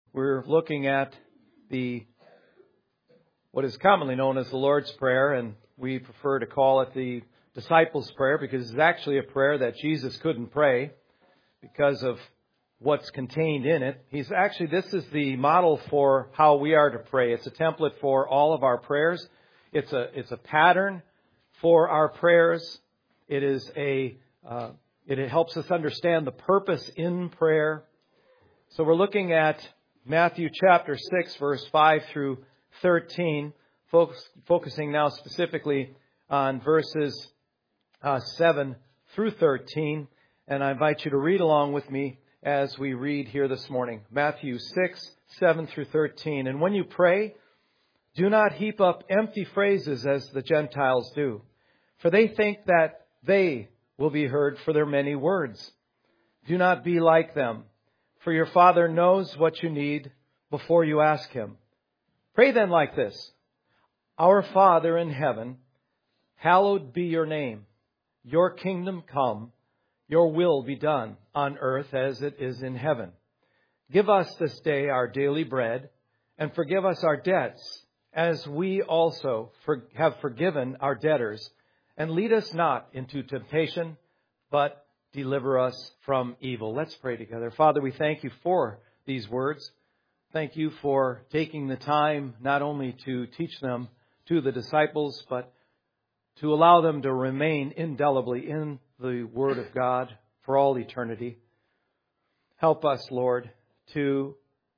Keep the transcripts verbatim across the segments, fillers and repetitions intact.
We're looking at the what is commonly known as the Lord's Prayer, and we prefer to call it the Disciples' Prayer because it's actually a prayer that Jesus couldn't pray because of what's contained in it. He's actually, this is the model for how we are to pray. It's a template for all of our prayers. It's a it's a pattern for our prayers. It is a uh, it, it helps us understand the purpose in prayer. So we're looking at Matthew chapter six, verse five through thirteen, focus, focusing now specifically on verses uh, seven through thirteen. And I invite you to read along with me as we read here this morning. Matthew six, seven through thirteen. And when you pray, do not heap up empty phrases as the Gentiles do, for they think that they will be heard for their many words. Do not be like them, for your Father knows what you need before you ask Him. Pray then like this: Our Father in heaven, hallowed be your name. Your kingdom come, your will be done on earth as it is in heaven. Give us this day our daily bread, and forgive us our debts, as we also for, have forgiven our debtors. And lead us not into temptation, but deliver us from evil. Let's pray together. Father, we thank you for these words. Thank you for taking the time not only to teach them to the disciples, but to allow them to remain indelibly in the Word of God for all eternity. Help us, Lord, to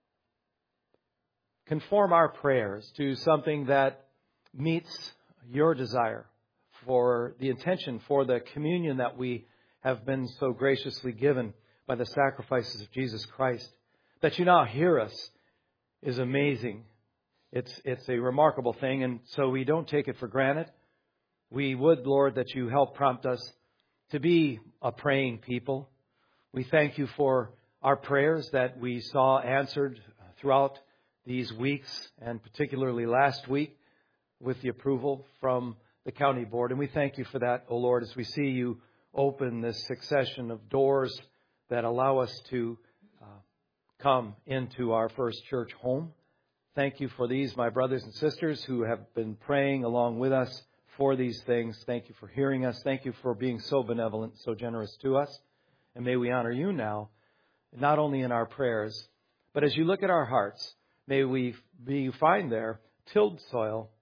conform our prayers to something that meets your desire for the intention, for the communion that we have been so graciously given by the sacrifices of Jesus Christ. That you now hear us is amazing. It's it's a remarkable thing, and so we don't take it for granted. We would, Lord, that you help prompt us to be a praying people. We thank you for our prayers that we saw answered throughout these weeks, and particularly last week with the approval from the county board. And we thank you for that, O Lord, as we see you open this succession of doors that allow us to uh, come into our first church home. Thank you for these, my brothers and sisters, who have been praying along with us for these things. Thank you for hearing us. Thank you for being so benevolent, so generous to us. And may we honor you now, not only in our prayers, but as you look at our hearts, may we be find there tilled soil,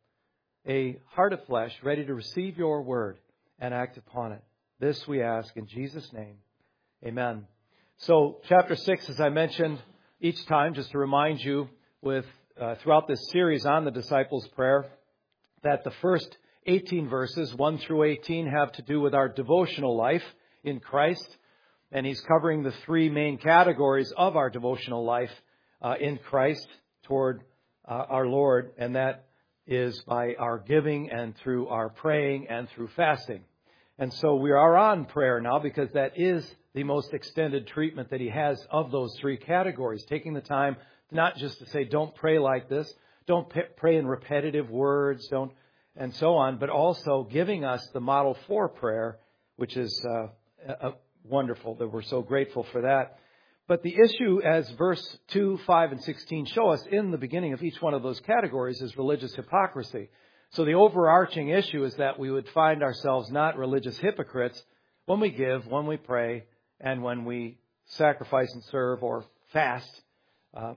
a heart of flesh ready to receive your word and act upon it. This we ask in Jesus' name. Amen. So chapter six, as I mentioned each time, just to remind you with uh, throughout this series on the disciples' prayer, that the first eighteen verses, one through eighteen, have to do with our devotional life in Christ. And he's covering the three main categories of our devotional life uh, in Christ toward uh, our Lord. And that is by our giving and through our praying and through fasting. And so we are on prayer now because that is the most extended treatment that he has of those three categories. Taking the time not just to say, don't pray like this, don't p- pray in repetitive words, don't, and so on, but also giving us the model for prayer, which is uh, uh, wonderful that we're so grateful for that. But the issue, as verse two, five, and sixteen show us in the beginning of each one of those categories, is religious hypocrisy. So the overarching issue is that we would find ourselves not religious hypocrites when we give, when we pray, and when we sacrifice and serve or fast uh,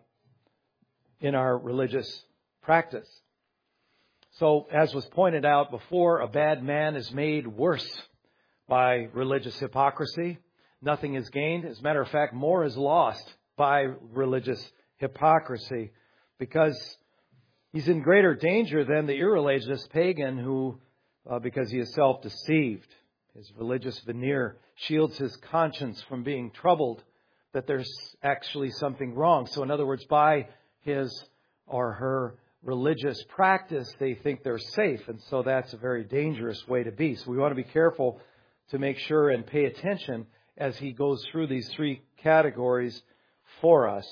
in our religious practice. So, as was pointed out before, a bad man is made worse by religious hypocrisy. Nothing is gained. As a matter of fact, more is lost by religious hypocrisy because he's in greater danger than the irreligious pagan who, uh, because he is self-deceived. His religious veneer shields his conscience from being troubled that there's actually something wrong. So in other words, by his or her religious practice, they think they're safe. And so that's a very dangerous way to be. So we want to be careful to make sure and pay attention as he goes through these three categories for us.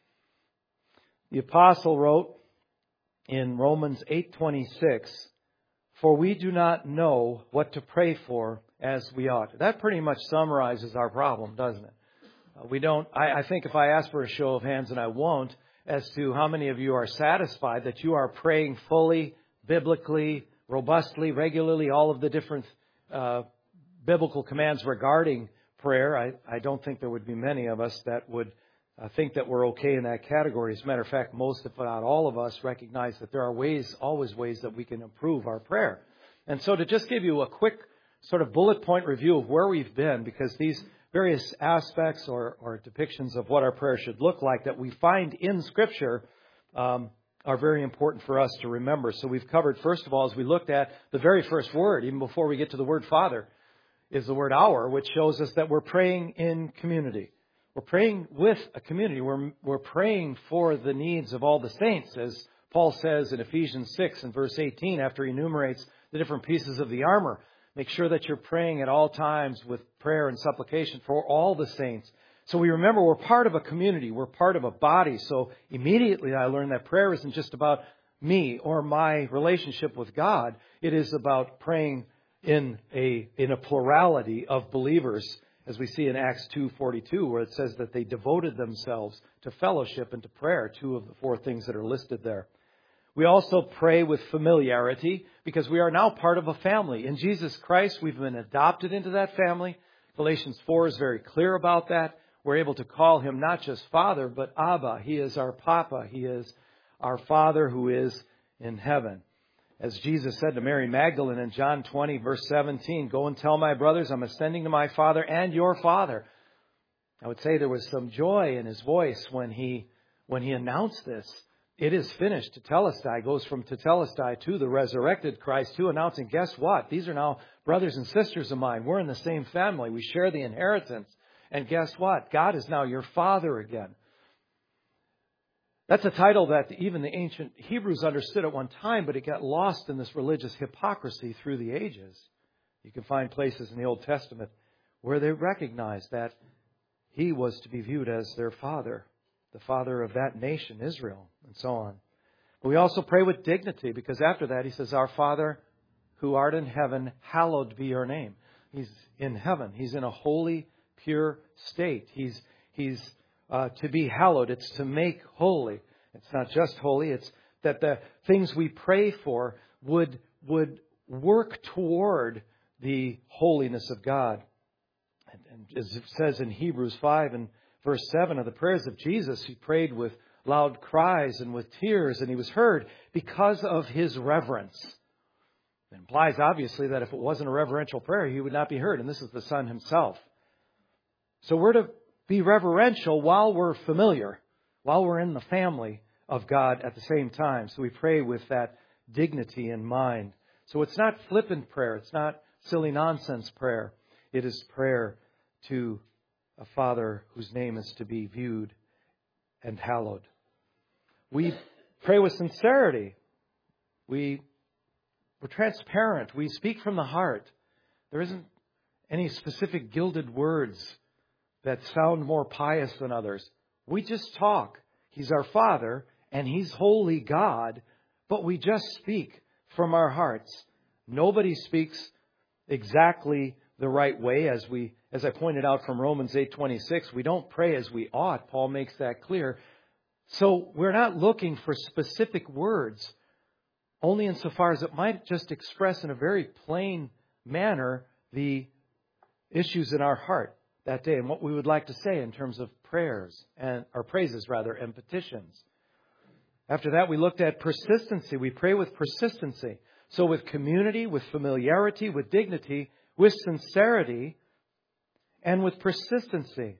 The apostle wrote in Romans eight twenty-six, "For we do not know what to pray for as we ought." That pretty much summarizes our problem, doesn't it? Uh, we don't, I, I think if I ask for a show of hands, and I won't, as to how many of you are satisfied that you are praying fully, biblically, robustly, regularly, all of the different uh, biblical commands regarding prayer. I, I don't think there would be many of us that would uh, think that we're okay in that category. As a matter of fact, most, if not all of us, recognize that there are ways, always ways that we can improve our prayer. And so to just give you a quick sort of bullet point review of where we've been, because these various aspects or, or depictions of what our prayer should look like that we find in Scripture um, are very important for us to remember. So we've covered, first of all, as we looked at the very first word, even before we get to the word Father, is the word our, which shows us that we're praying in community. We're praying with a community. We're, we're praying for the needs of all the saints, as Paul says in Ephesians six and verse eighteen, after he enumerates the different pieces of the armor. Make sure that you're praying at all times with prayer and supplication for all the saints. So we remember we're part of a community. We're part of a body. So immediately I learned that prayer isn't just about me or my relationship with God. It is about praying in a in a plurality of believers, as we see in Acts two forty-two, where it says that they devoted themselves to fellowship and to prayer, two of the four things that are listed there. We also pray with familiarity because we are now part of a family. In Jesus Christ, we've been adopted into that family. Galatians four is very clear about that. We're able to call him not just Father, but Abba. He is our Papa. He is our Father who is in heaven. As Jesus said to Mary Magdalene in John twenty, verse seventeen, go and tell my brothers I'm ascending to my Father and your Father. I would say there was some joy in his voice when he when he announced this. It is finished. Tetelestai goes from Tetelestai to the resurrected Christ, to announcing, guess what? These are now brothers and sisters of mine. We're in the same family. We share the inheritance. And guess what? God is now your Father again. That's a title that even the ancient Hebrews understood at one time, but it got lost in this religious hypocrisy through the ages. You can find places in the Old Testament where they recognized that he was to be viewed as their Father, the Father of that nation, Israel, and so on. But we also pray with dignity, because after that he says, our Father who art in heaven, hallowed be your name. He's in heaven. He's in a holy, pure state. He's he's uh, to be hallowed. It's to make holy. It's not just holy. It's that the things we pray for would would work toward the holiness of God. And, and as it says in Hebrews five and verse seven of the prayers of Jesus, he prayed with loud cries and with tears, and he was heard because of his reverence. It implies, obviously, that if it wasn't a reverential prayer, he would not be heard. And this is the Son himself. So we're to be reverential while we're familiar, while we're in the family of God at the same time. So we pray with that dignity in mind. So it's not flippant prayer. It's not silly nonsense prayer. It is prayer to a Father whose name is to be viewed and hallowed. We pray with sincerity. We, we're transparent. We speak from the heart. There isn't any specific gilded words that sound more pious than others. We just talk. He's our Father and He's holy God, but we just speak from our hearts. Nobody speaks exactly the right way, as we, as I pointed out from Romans eight twenty-six. We don't pray as we ought. Paul makes that clear. So we're not looking for specific words, only insofar as it might just express in a very plain manner the issues in our heart that day and what we would like to say in terms of prayers and or praises rather and petitions. After that, we looked at persistency. We pray with persistency. So with community, with familiarity, with dignity, with sincerity, and with persistency.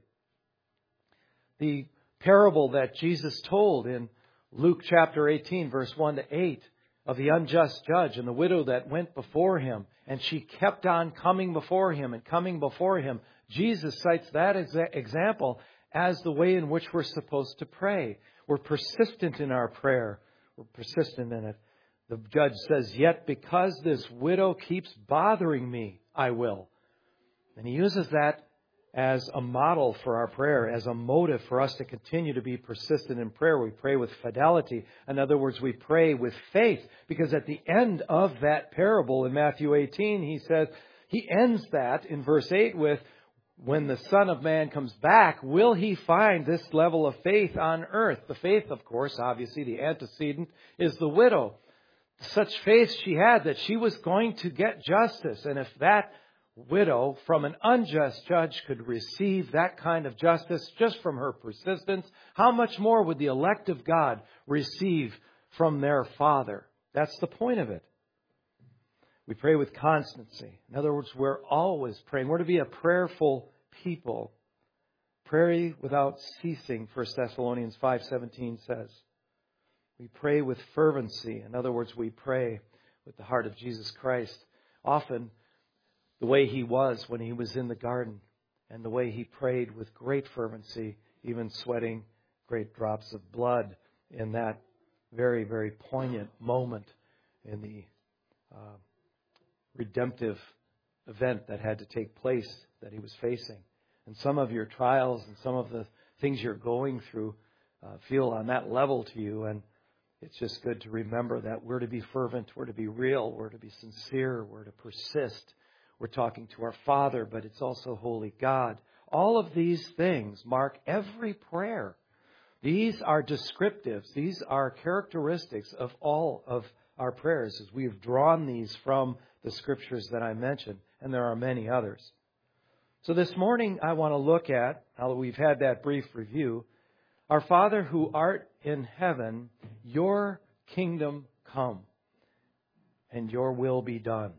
The parable that Jesus told in Luke chapter eighteen, verse one to eight, of the unjust judge and the widow that went before him, and she kept on coming before him and coming before him. Jesus cites that exa- example as the way in which we're supposed to pray. We're persistent in our prayer. We're persistent in it. The judge says, yet because this widow keeps bothering me, I will. And he uses that as a model for our prayer, as a motive for us to continue to be persistent in prayer. We pray with fidelity. In other words, we pray with faith, because at the end of that parable in Matthew eighteen, he says, he ends that in verse eight with, when the Son of Man comes back, will He find this level of faith on earth? The faith, of course, obviously, the antecedent is the widow. Such faith she had that she was going to get justice. And if that widow from an unjust judge could receive that kind of justice just from her persistence, how much more would the elect of God receive from their Father? That's the point of it. We pray with constancy. In other words, we're always praying. We're to be a prayerful people. Pray without ceasing, First Thessalonians five seventeen says. We pray with fervency. In other words, we pray with the heart of Jesus Christ. Often, the way He was when He was in the garden, and the way He prayed with great fervency, even sweating great drops of blood in that very, very poignant moment in the uh, redemptive event that had to take place that He was facing. And some of your trials and some of the things you're going through uh, feel on that level to you. And it's just good to remember that we're to be fervent, we're to be real, we're to be sincere, we're to persist. We're talking to our Father, but it's also Holy God. All of these things mark every prayer. These are descriptives. These are characteristics of all of our prayers as we've drawn these from the Scriptures that I mentioned, and there are many others. So this morning I want to look at, now that we've had that brief review, Our Father who art in heaven, your kingdom come, and your will be done.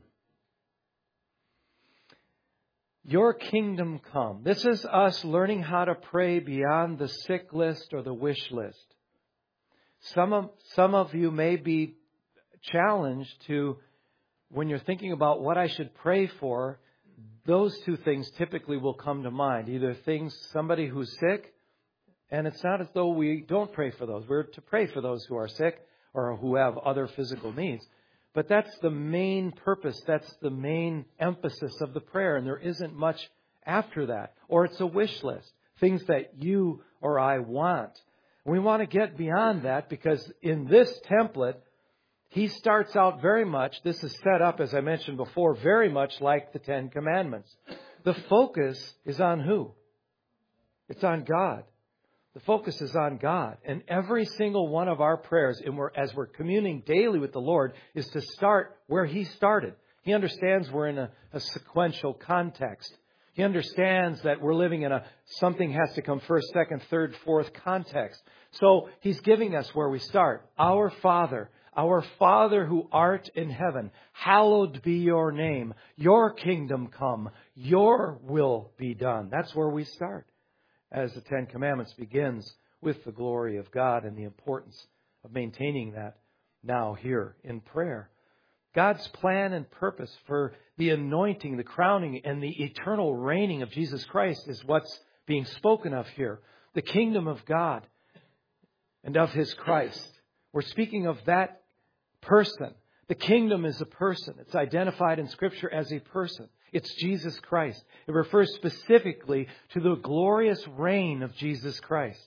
Your kingdom come. This is us learning how to pray beyond the sick list or the wish list. Some of, some of you may be challenged to, when you're thinking about what I should pray for, those two things typically will come to mind. Either things, somebody who's sick, and it's not as though we don't pray for those. We're to pray for those who are sick or who have other physical needs. But that's the main purpose. That's the main emphasis of the prayer. And there isn't much after that. Or it's a wish list. Things that you or I want. We want to get beyond that because in this template, He starts out very much, this is set up, as I mentioned before, very much like the Ten Commandments. The focus is on who? It's on God. The focus is on God. And every single one of our prayers, and we're, as we're communing daily with the Lord, is to start where He started. He understands we're in a, a sequential context. He understands that we're living in a something has to come first, second, third, fourth context. So He's giving us where we start. Our Father, our Father who art in heaven, hallowed be your name. Your kingdom come. Your will be done. That's where we start. As the Ten Commandments begins with the glory of God and the importance of maintaining that now here in prayer. God's plan and purpose for the anointing, the crowning, and the eternal reigning of Jesus Christ is what's being spoken of here. The kingdom of God and of His Christ. We're speaking of that person. The kingdom is a person. It's identified in Scripture as a person. It's Jesus Christ. It refers specifically to the glorious reign of Jesus Christ.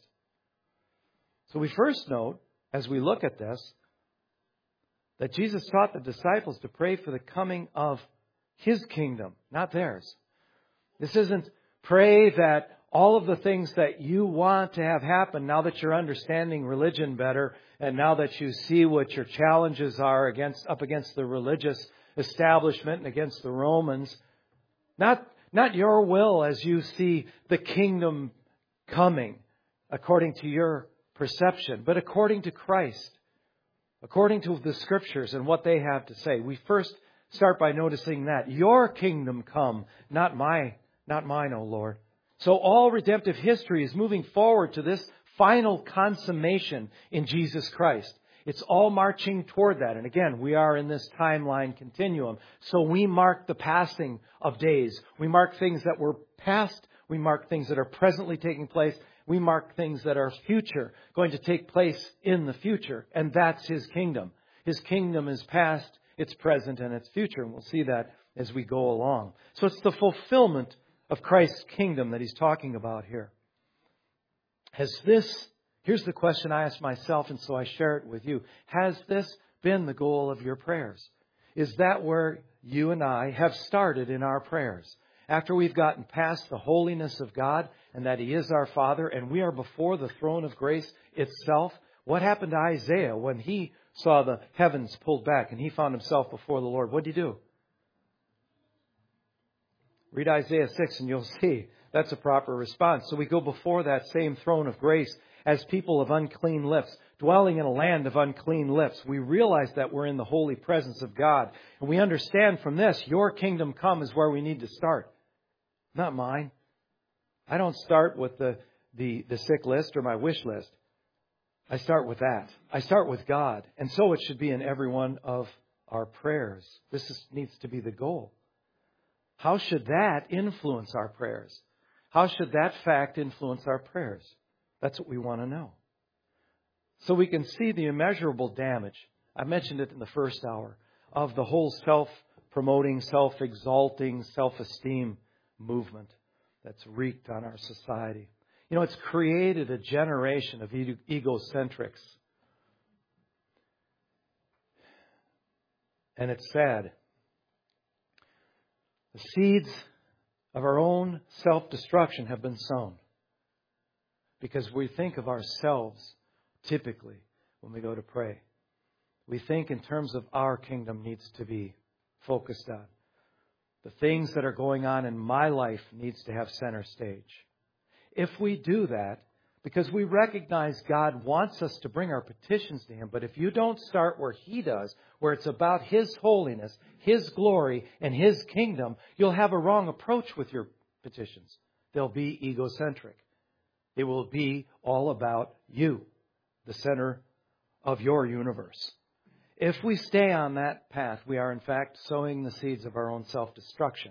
So we first note, as we look at this, that Jesus taught the disciples to pray for the coming of His kingdom, not theirs. This isn't pray that all of the things that you want to have happen now that you're understanding religion better and now that you see what your challenges are against up against the religious establishment and against the Romans. Not, not your will as you see the kingdom coming according to your perception, but according to Christ, according to the Scriptures and what they have to say. We first start by noticing that your kingdom come, not my, not mine, O Lord. So all redemptive history is moving forward to this final consummation in Jesus Christ. It's all marching toward that. And again, we are in this timeline continuum. So we mark the passing of days. We mark things that were past. We mark things that are presently taking place. We mark things that are future, going to take place in the future. And that's His kingdom. His kingdom is past, it's present, and it's future. And we'll see that as we go along. So it's the fulfillment of Christ's kingdom that He's talking about here. Has this, here's the question I ask myself, and so I share it with you. Has this been the goal of your prayers? Is that where you and I have started in our prayers? After we've gotten past the holiness of God and that He is our Father and we are before the throne of grace itself, what happened to Isaiah when he saw the heavens pulled back and he found himself before the Lord? What did he do? Read Isaiah six and you'll see that's a proper response. So we go before that same throne of grace as people of unclean lips, dwelling in a land of unclean lips. We realize that we're in the holy presence of God. And we understand from this, your kingdom come is where we need to start. Not mine. I don't start with the, the, the sick list or my wish list. I start with that. I start with God. And so it should be in every one of our prayers. This is, needs to be the goal. How should that influence our prayers? How should that fact influence our prayers? That's what we want to know. So we can see the immeasurable damage, I mentioned it in the first hour, of the whole self-promoting, self-exalting, self-esteem movement that's wreaked on our society. You know, it's created a generation of egocentrics. And it's sad. The seeds of our own self-destruction have been sown. Because we think of ourselves typically when we go to pray. We think in terms of our kingdom needs to be focused on. The things that are going on in my life needs to have center stage. If we do that, because we recognize God wants us to bring our petitions to Him, but if you don't start where He does, where it's about His holiness, His glory, and His kingdom, you'll have a wrong approach with your petitions. They'll be egocentric. It will be all about you, the center of your universe. If we stay on that path, we are in fact sowing the seeds of our own self-destruction.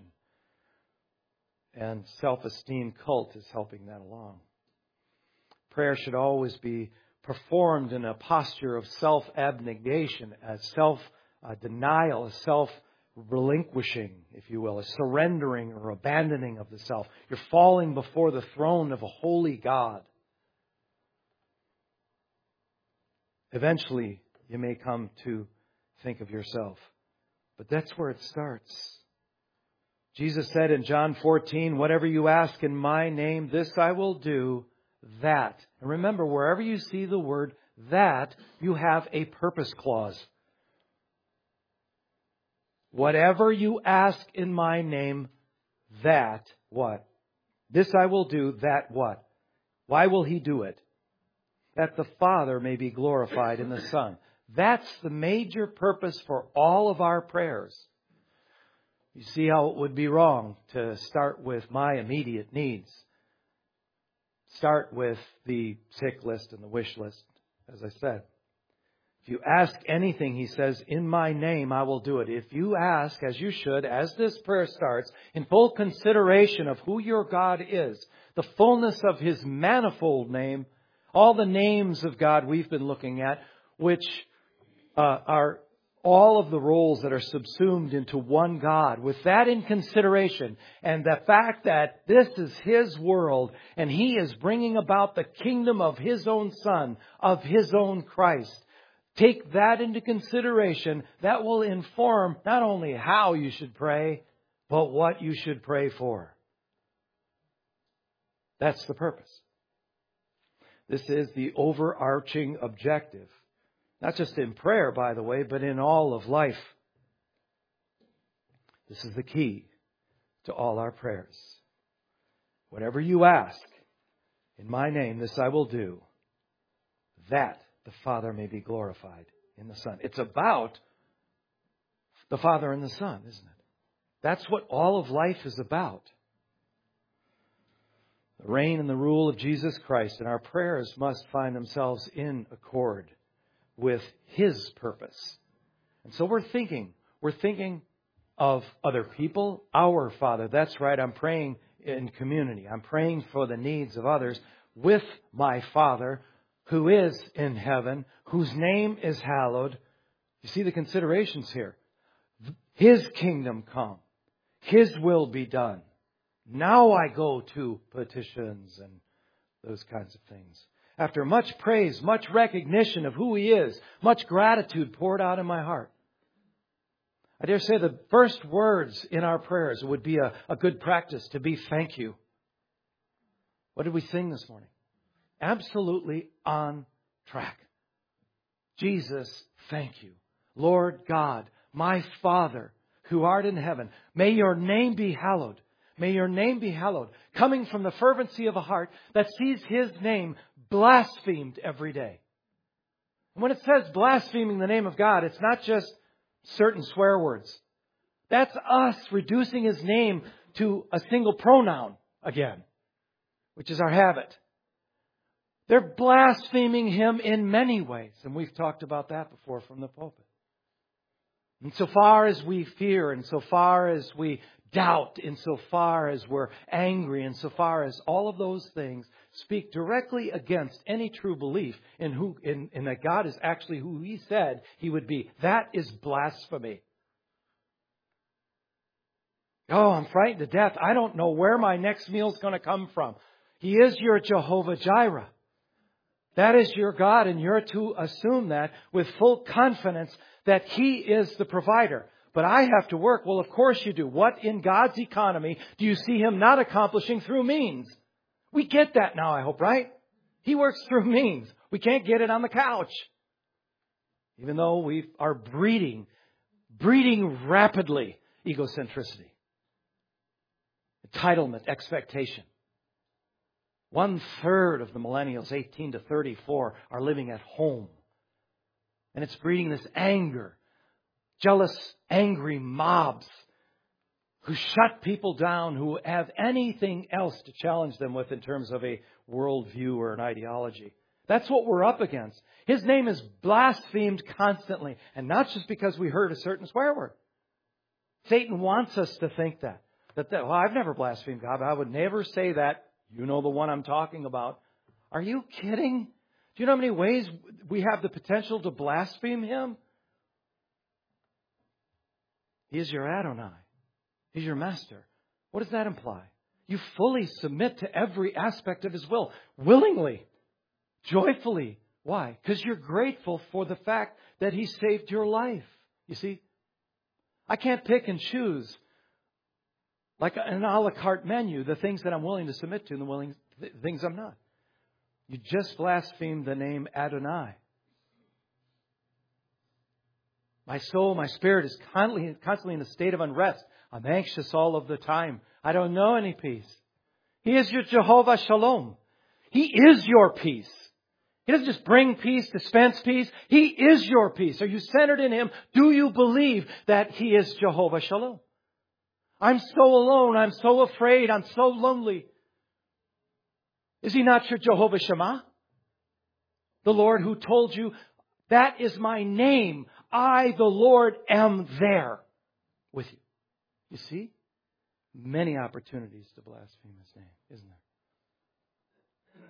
And self-esteem cult is helping that along. Prayer should always be performed in a posture of self-abnegation, a self-denial, a self-relinquishing, if you will, a surrendering or abandoning of the self. You're falling before the throne of a holy God. Eventually, you may come to think of yourself. But that's where it starts. Jesus said in John fourteen, whatever you ask in my name, this I will do, that. And remember, wherever you see the word that, you have a purpose clause. Whatever you ask in my name, that what? This I will do, that what? Why will He do it? That the Father may be glorified in the Son. That's the major purpose for all of our prayers. You see how it would be wrong to start with my immediate needs. Start with the sick list and the wish list, as I said. If you ask anything, He says, in my name, I will do it. If you ask, as you should, as this prayer starts, in full consideration of who your God is, the fullness of His manifold name, all the names of God we've been looking at, which uh, are all of the roles that are subsumed into one God. With that in consideration, and the fact that this is His world, and He is bringing about the kingdom of His own Son, of His own Christ. Take that into consideration. That will inform not only how you should pray, but what you should pray for. That's the purpose. This is the overarching objective. Not just in prayer, by the way, but in all of life. This is the key to all our prayers. Whatever you ask in my name, this I will do, that the Father may be glorified in the Son. It's about the Father and the Son, isn't it? That's what all of life is about. The reign and the rule of Jesus Christ, and our prayers must find themselves in accord with His purpose. And so we're thinking, we're thinking of other people, our Father. That's right, I'm praying in community. I'm praying for the needs of others with my Father who is in heaven, whose name is hallowed. You see the considerations here. His kingdom come. His will be done. Now I go to petitions and those kinds of things. After much praise, much recognition of who He is, much gratitude poured out in my heart, I dare say the first words in our prayers would be a, a good practice to be thank you. What did we sing this morning? Absolutely on track. Jesus, thank you. Lord God, my Father, who art in heaven, may your name be hallowed. May your name be hallowed. Coming from the fervency of a heart that sees His name blasphemed every day. And when it says blaspheming the name of God, it's not just certain swear words. That's us reducing His name to a single pronoun again, which is our habit. They're blaspheming Him in many ways. And we've talked about that before from the pulpit. And so far as we fear, and so far as we doubt, and so far as we're angry, and so far as all of those things speak directly against any true belief in who in, in that God is actually who He said He would be, that is blasphemy. Oh, I'm frightened to death. I don't know where my next meal's going to come from. He is your Jehovah Jireh. That is your God, and you're to assume that with full confidence that He is the provider. But I have to work. Well, of course you do. What in God's economy do you see Him not accomplishing through means? We get that now, I hope, right? He works through means. We can't get it on the couch. Even though we are breeding, breeding rapidly egocentricity, entitlement, expectation. One third of the millennials, eighteen to thirty-four, are living at home. And it's breeding this anger. Jealous, angry mobs who shut people down, who have anything else to challenge them with in terms of a worldview or an ideology. That's what we're up against. His name is blasphemed constantly. And not just because we heard a certain swear word. Satan wants us to think that. That, that well, I've never blasphemed God, but I would never say that. You know the one I'm talking about. Are you kidding? Do you know how many ways we have the potential to blaspheme Him? He is your Adonai. He's your master. What does that imply? You fully submit to every aspect of His will. Willingly. Joyfully. Why? Because you're grateful for the fact that He saved your life. You see? I can't pick and choose like an a la carte menu, the things that I'm willing to submit to and the willing the things I'm not. You just blasphemed the name Adonai. My soul, my spirit is constantly, constantly in a state of unrest. I'm anxious all of the time. I don't know any peace. He is your Jehovah Shalom. He is your peace. He doesn't just bring peace, dispense peace. He is your peace. Are you centered in Him? Do you believe that He is Jehovah Shalom? I'm so alone. I'm so afraid. I'm so lonely. Is He not your Jehovah Shammah? The Lord who told you, that is my name. I, the Lord, am there with you. You see? Many opportunities to blaspheme His name, isn't there?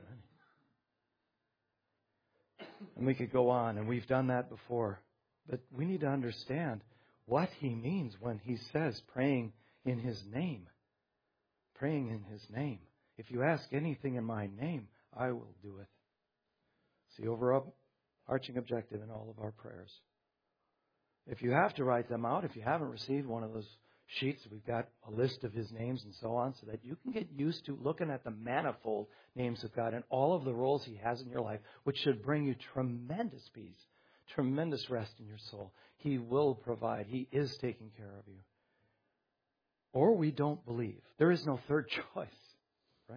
Many. And we could go on, and we've done that before. But we need to understand what He means when He says praying in His name. Praying in His name. If you ask anything in my name, I will do it. It's the overarching objective in all of our prayers. If you have to write them out, if you haven't received one of those sheets, we've got a list of His names and so on, so that you can get used to looking at the manifold names of God and all of the roles He has in your life, which should bring you tremendous peace, tremendous rest in your soul. He will provide. He is taking care of you. Or we don't believe. There is no third choice, right?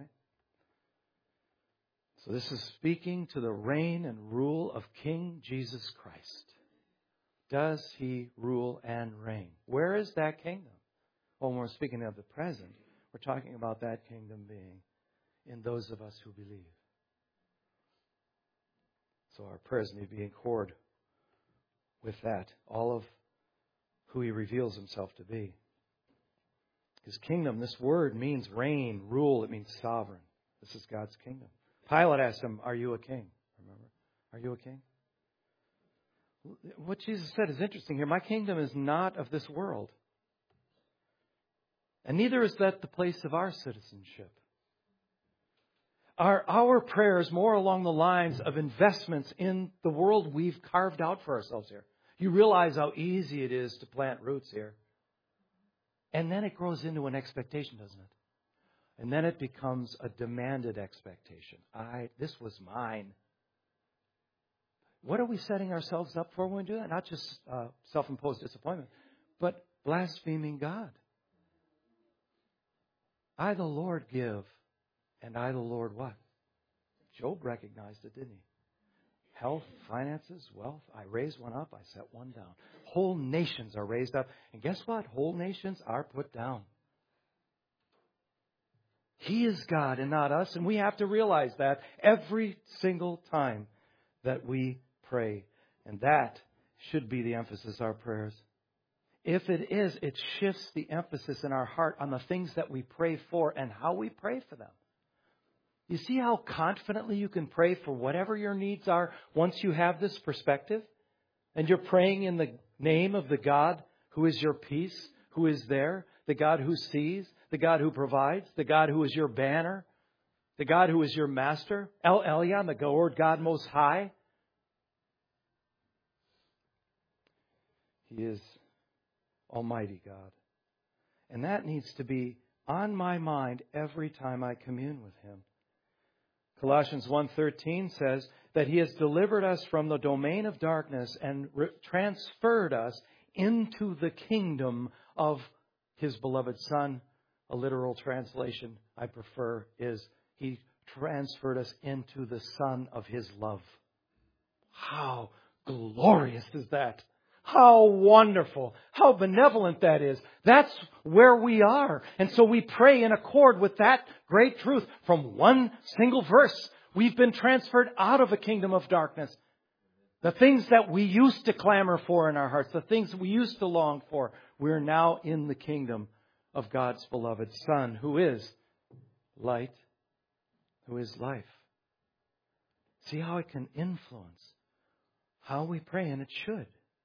So this is speaking to the reign and rule of King Jesus Christ. Does He rule and reign? Where is that kingdom? Well, when we're speaking of the present, we're talking about that kingdom being in those of us who believe. So our prayers need to be in accord with that. All of who He reveals Himself to be. His kingdom, this word means reign, rule. It means sovereign. This is God's kingdom. Pilate asked Him, are you a king? Remember? Are you a king? What Jesus said is interesting here. My kingdom is not of this world. And neither is that the place of our citizenship. Are our prayers more along the lines of investments in the world we've carved out for ourselves here? You realize how easy it is to plant roots here. And then it grows into an expectation, doesn't it? And then it becomes a demanded expectation. I, this was mine. What are we setting ourselves up for when we do that? Not just uh, self-imposed disappointment, but blaspheming God. I, the Lord, give, and I, the Lord, what? Job recognized it, didn't he? Health, finances, wealth. I raise one up, I set one down. Whole nations are raised up. And guess what? Whole nations are put down. He is God and not us. And we have to realize that every single time that we pray. And that should be the emphasis of our prayers. If it is, it shifts the emphasis in our heart on the things that we pray for and how we pray for them. You see how confidently you can pray for whatever your needs are once you have this perspective? And you're praying in the name of the God who is your peace, who is there, the God who sees, the God who provides, the God who is your banner, the God who is your master, El Elyon, the Lord God Most High. He is Almighty God. And that needs to be on my mind every time I commune with Him. Colossians one thirteen says that He has delivered us from the domain of darkness and re- transferred us into the kingdom of His beloved Son. A literal translation I prefer is He transferred us into the Son of His love. How glorious is that? How wonderful, how benevolent that is. That's where we are. And so we pray in accord with that great truth from one single verse. We've been transferred out of a kingdom of darkness. The things that we used to clamor for in our hearts, the things we used to long for, we're now in the kingdom of God's beloved Son, who is light, who is life. See how it can influence how we pray, and it should.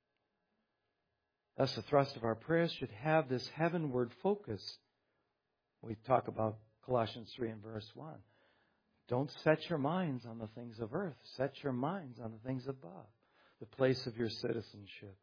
Thus, the thrust of our prayers should have this heavenward focus. We talk about Colossians three and verse one. Don't set your minds on the things of earth. Set your minds on the things above, the place of your citizenship.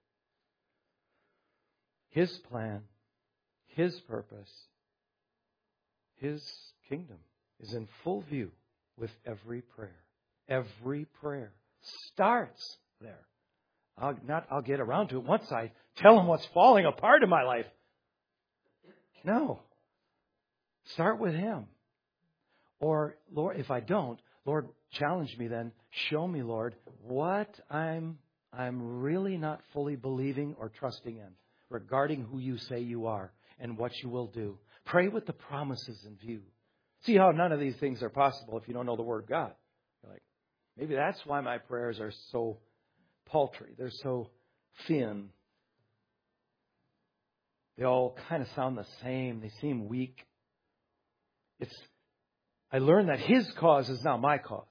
His plan, His purpose, His kingdom is in full view with every prayer. Every prayer starts there. I'll not I'll get around to it once I tell Him what's falling apart in my life. No. Start with Him. Or, Lord, if I don't, Lord, challenge me then. Show me, Lord, what I'm I'm really not fully believing or trusting in regarding who You say You are and what You will do. Pray with the promises in view. See how none of these things are possible if you don't know the Word of God. You're like, maybe that's why my prayers are so paltry. They're so thin. They all kind of sound the same. They seem weak. It's. I learned that His cause is now my cause.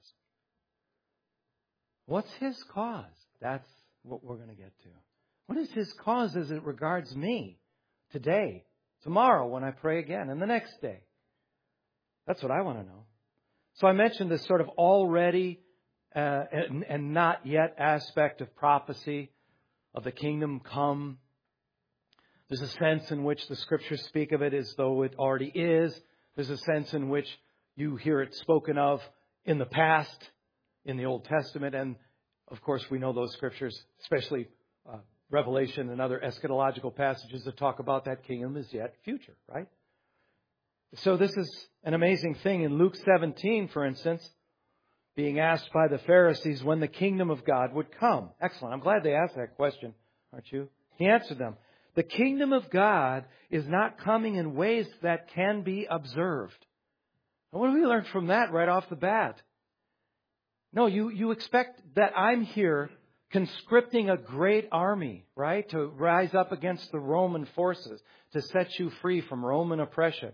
What's His cause? That's what we're going to get to. What is His cause as it regards me today, tomorrow when I pray again, and the next day? That's what I want to know. So I mentioned this sort of already uh, and, and not yet aspect of prophecy, of the kingdom come. There's a sense in which the Scriptures speak of it as though it already is. There's a sense in which you hear it spoken of in the past, in the Old Testament. And, of course, we know those Scriptures, especially uh, Revelation and other eschatological passages that talk about that kingdom is yet future, right? So this is an amazing thing. In Luke seventeen, for instance, being asked by the Pharisees when the kingdom of God would come. Excellent. I'm glad they asked that question, aren't you? He answered them. The kingdom of God is not coming in ways that can be observed. And what do we learn from that right off the bat? No, you, you expect that I'm here conscripting a great army, right? To rise up against the Roman forces, to set you free from Roman oppression.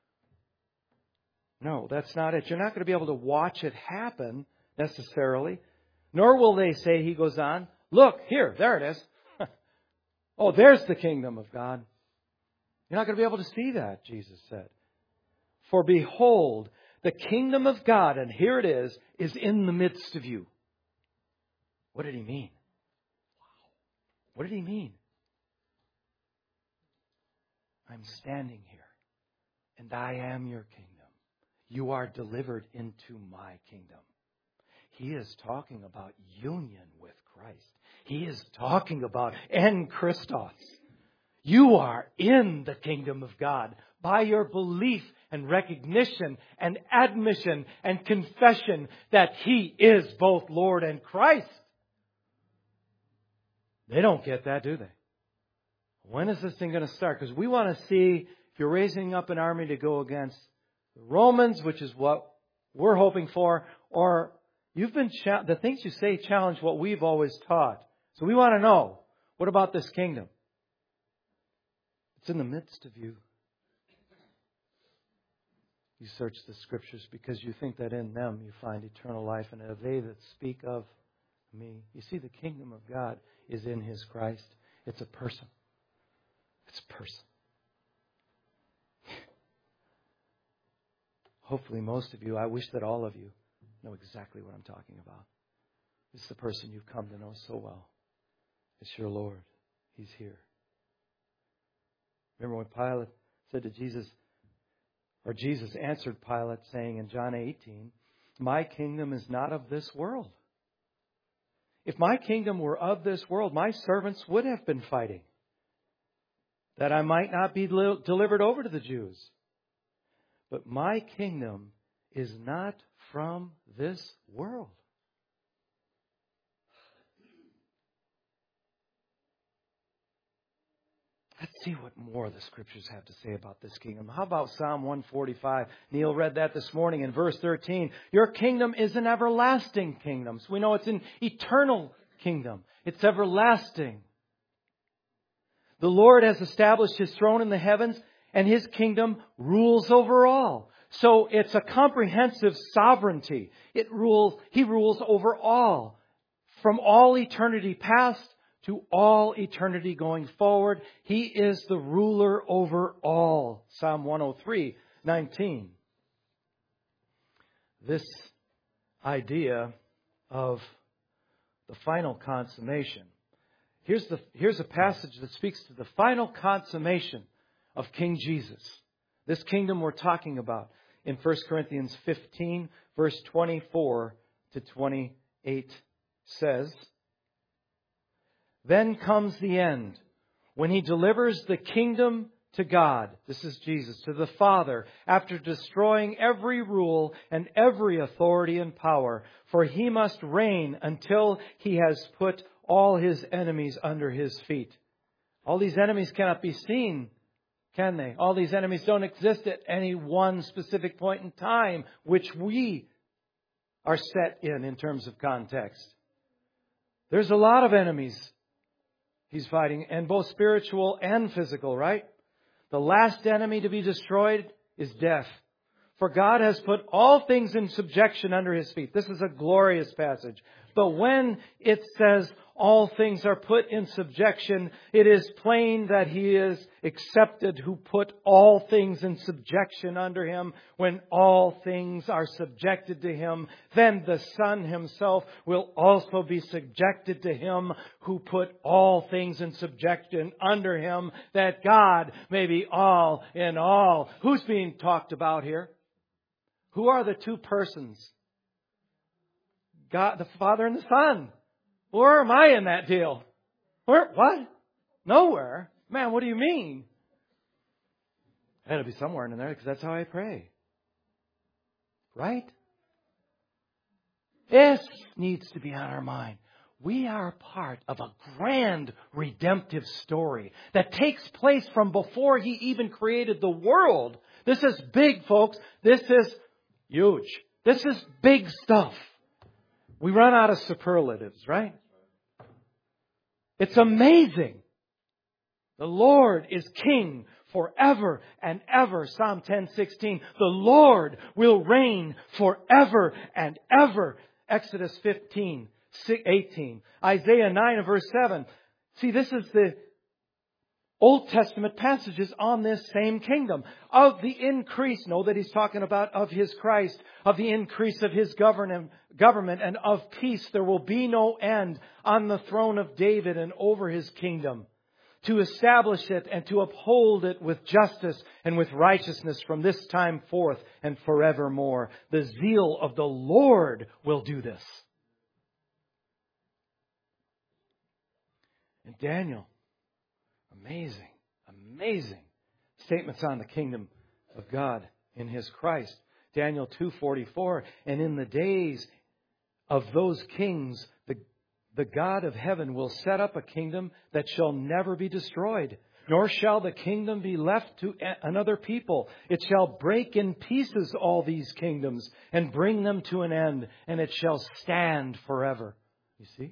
No, that's not it. You're not going to be able to watch it happen necessarily. Nor will they say, he goes on, look, here, there it is. Oh, there's the kingdom of God. You're not going to be able to see that, Jesus said. For behold, the kingdom of God, and here it is, is in the midst of you. What did He mean? What did he mean? I'm standing here, and I am your kingdom. You are delivered into my kingdom. He is talking about union with Christ. He is talking about en Christos. You are in the kingdom of God by your belief and recognition and admission and confession that He is both Lord and Christ. They don't get that, do they? When is this thing going to start? Because we want to see if you're raising up an army to go against the Romans, which is what we're hoping for, or you've been cha- the things you say challenge what we've always taught. So we want to know, what about this kingdom? It's in the midst of you. You search the Scriptures because you think that in them you find eternal life, and are they that speak of me. You see, the kingdom of God is in His Christ. It's a person. It's a person. Hopefully most of you, I wish that all of you know exactly what I'm talking about. It's the person you've come to know so well. It's your Lord. He's here. Remember when Pilate said to Jesus, or Jesus answered Pilate saying in John eighteen, my kingdom is not of this world. If my kingdom were of this world, my servants would have been fighting, that I might not be li- delivered over to the Jews. But my kingdom is not from this world. Let's see what more the Scriptures have to say about this kingdom. How about Psalm one forty-five? Neil read that this morning in verse thirteen. Your kingdom is an everlasting kingdom. So we know it's an eternal kingdom. It's everlasting. The Lord has established His throne in the heavens, and His kingdom rules over all. So it's a comprehensive sovereignty. It rules, He rules over all. From all eternity past to all eternity going forward, He is the ruler over all. Psalm one oh three, nineteen. This idea of the final consummation. Here's the, here's a passage that speaks to the final consummation of King Jesus. This kingdom we're talking about in First Corinthians fifteen, verse twenty-four to twenty-eight says, then comes the end, when He delivers the kingdom to God, this is Jesus, to the Father, after destroying every rule and every authority and power. For He must reign until He has put all His enemies under His feet. All these enemies cannot be seen, can they? All these enemies don't exist at any one specific point in time, which we are set in, in terms of context. There's a lot of enemies He's fighting, and both spiritual and physical, right? The last enemy to be destroyed is death. For God has put all things in subjection under His feet. This is a glorious passage. But when it says all things are put in subjection, it is plain that He is accepted who put all things in subjection under Him. When all things are subjected to Him, then the Son Himself will also be subjected to Him who put all things in subjection under Him, that God may be all in all. Who's being talked about here? Who are the two persons? God, the Father and the Son. Where am I in that deal? Where? What? Nowhere. Man, what do you mean? I got to be somewhere in there because that's how I pray. Right? This needs to be on our mind. We are part of a grand redemptive story that takes place from before He even created the world. This is big, folks. This is huge. This is big stuff. We run out of superlatives, right? It's amazing. The Lord is King forever and ever. Psalm ten sixteen. The Lord will reign forever and ever. Exodus fifteen eighteen. Isaiah nine and verse seven. See, this is the Old Testament passages on this same kingdom, of the increase. Know that He's talking about of His Christ, of the increase of His government, government and of peace. There will be no end on the throne of David and over His kingdom, to establish it and to uphold it with justice and with righteousness from this time forth and forevermore. The zeal of the Lord will do this. And Daniel, amazing, amazing statements on the kingdom of God in His Christ. Daniel two forty-four, and in the days of those kings, the, the God of heaven will set up a kingdom that shall never be destroyed, nor shall the kingdom be left to another people. It shall break in pieces all these kingdoms and bring them to an end, and it shall stand forever. You see?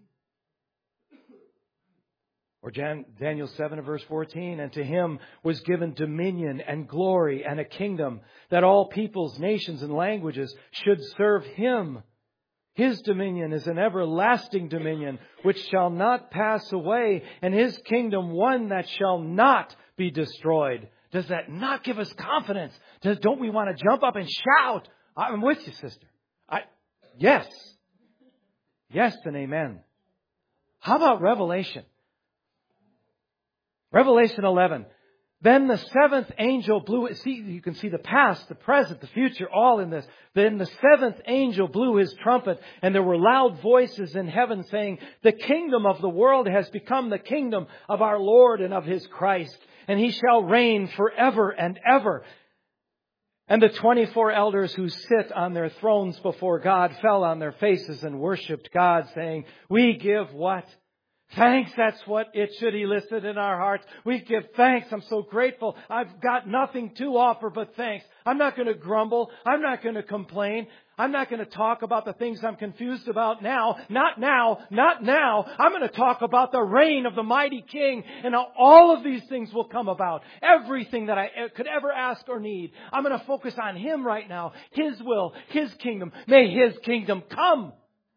Or Daniel seven and verse fourteen, and to Him was given dominion and glory and a kingdom, that all peoples, nations, and languages should serve Him. His dominion is an everlasting dominion which shall not pass away, and His kingdom one that shall not be destroyed. Does that not give us confidence? Does, don't we want to jump up and shout? I'm with you, sister. I, yes. Yes and amen. How about Revelation? Revelation eleven. Then the seventh angel blew, see, you can see the past, the present, the future, all in this. Then the seventh angel blew his trumpet, and there were loud voices in heaven saying, the kingdom of the world has become the kingdom of our Lord and of His Christ, and He shall reign forever and ever. And the twenty-four elders who sit on their thrones before God fell on their faces and worshipped God, saying, we give what? Thanks, that's what it should elicit in our hearts. We give thanks. I'm so grateful. I've got nothing to offer but thanks. I'm not going to grumble. I'm not going to complain. I'm not going to talk about the things I'm confused about now. Not now. Not now. I'm going to talk about the reign of the mighty King and how all of these things will come about. Everything that I could ever ask or need. I'm going to focus on Him right now. His will. His kingdom. May His kingdom come.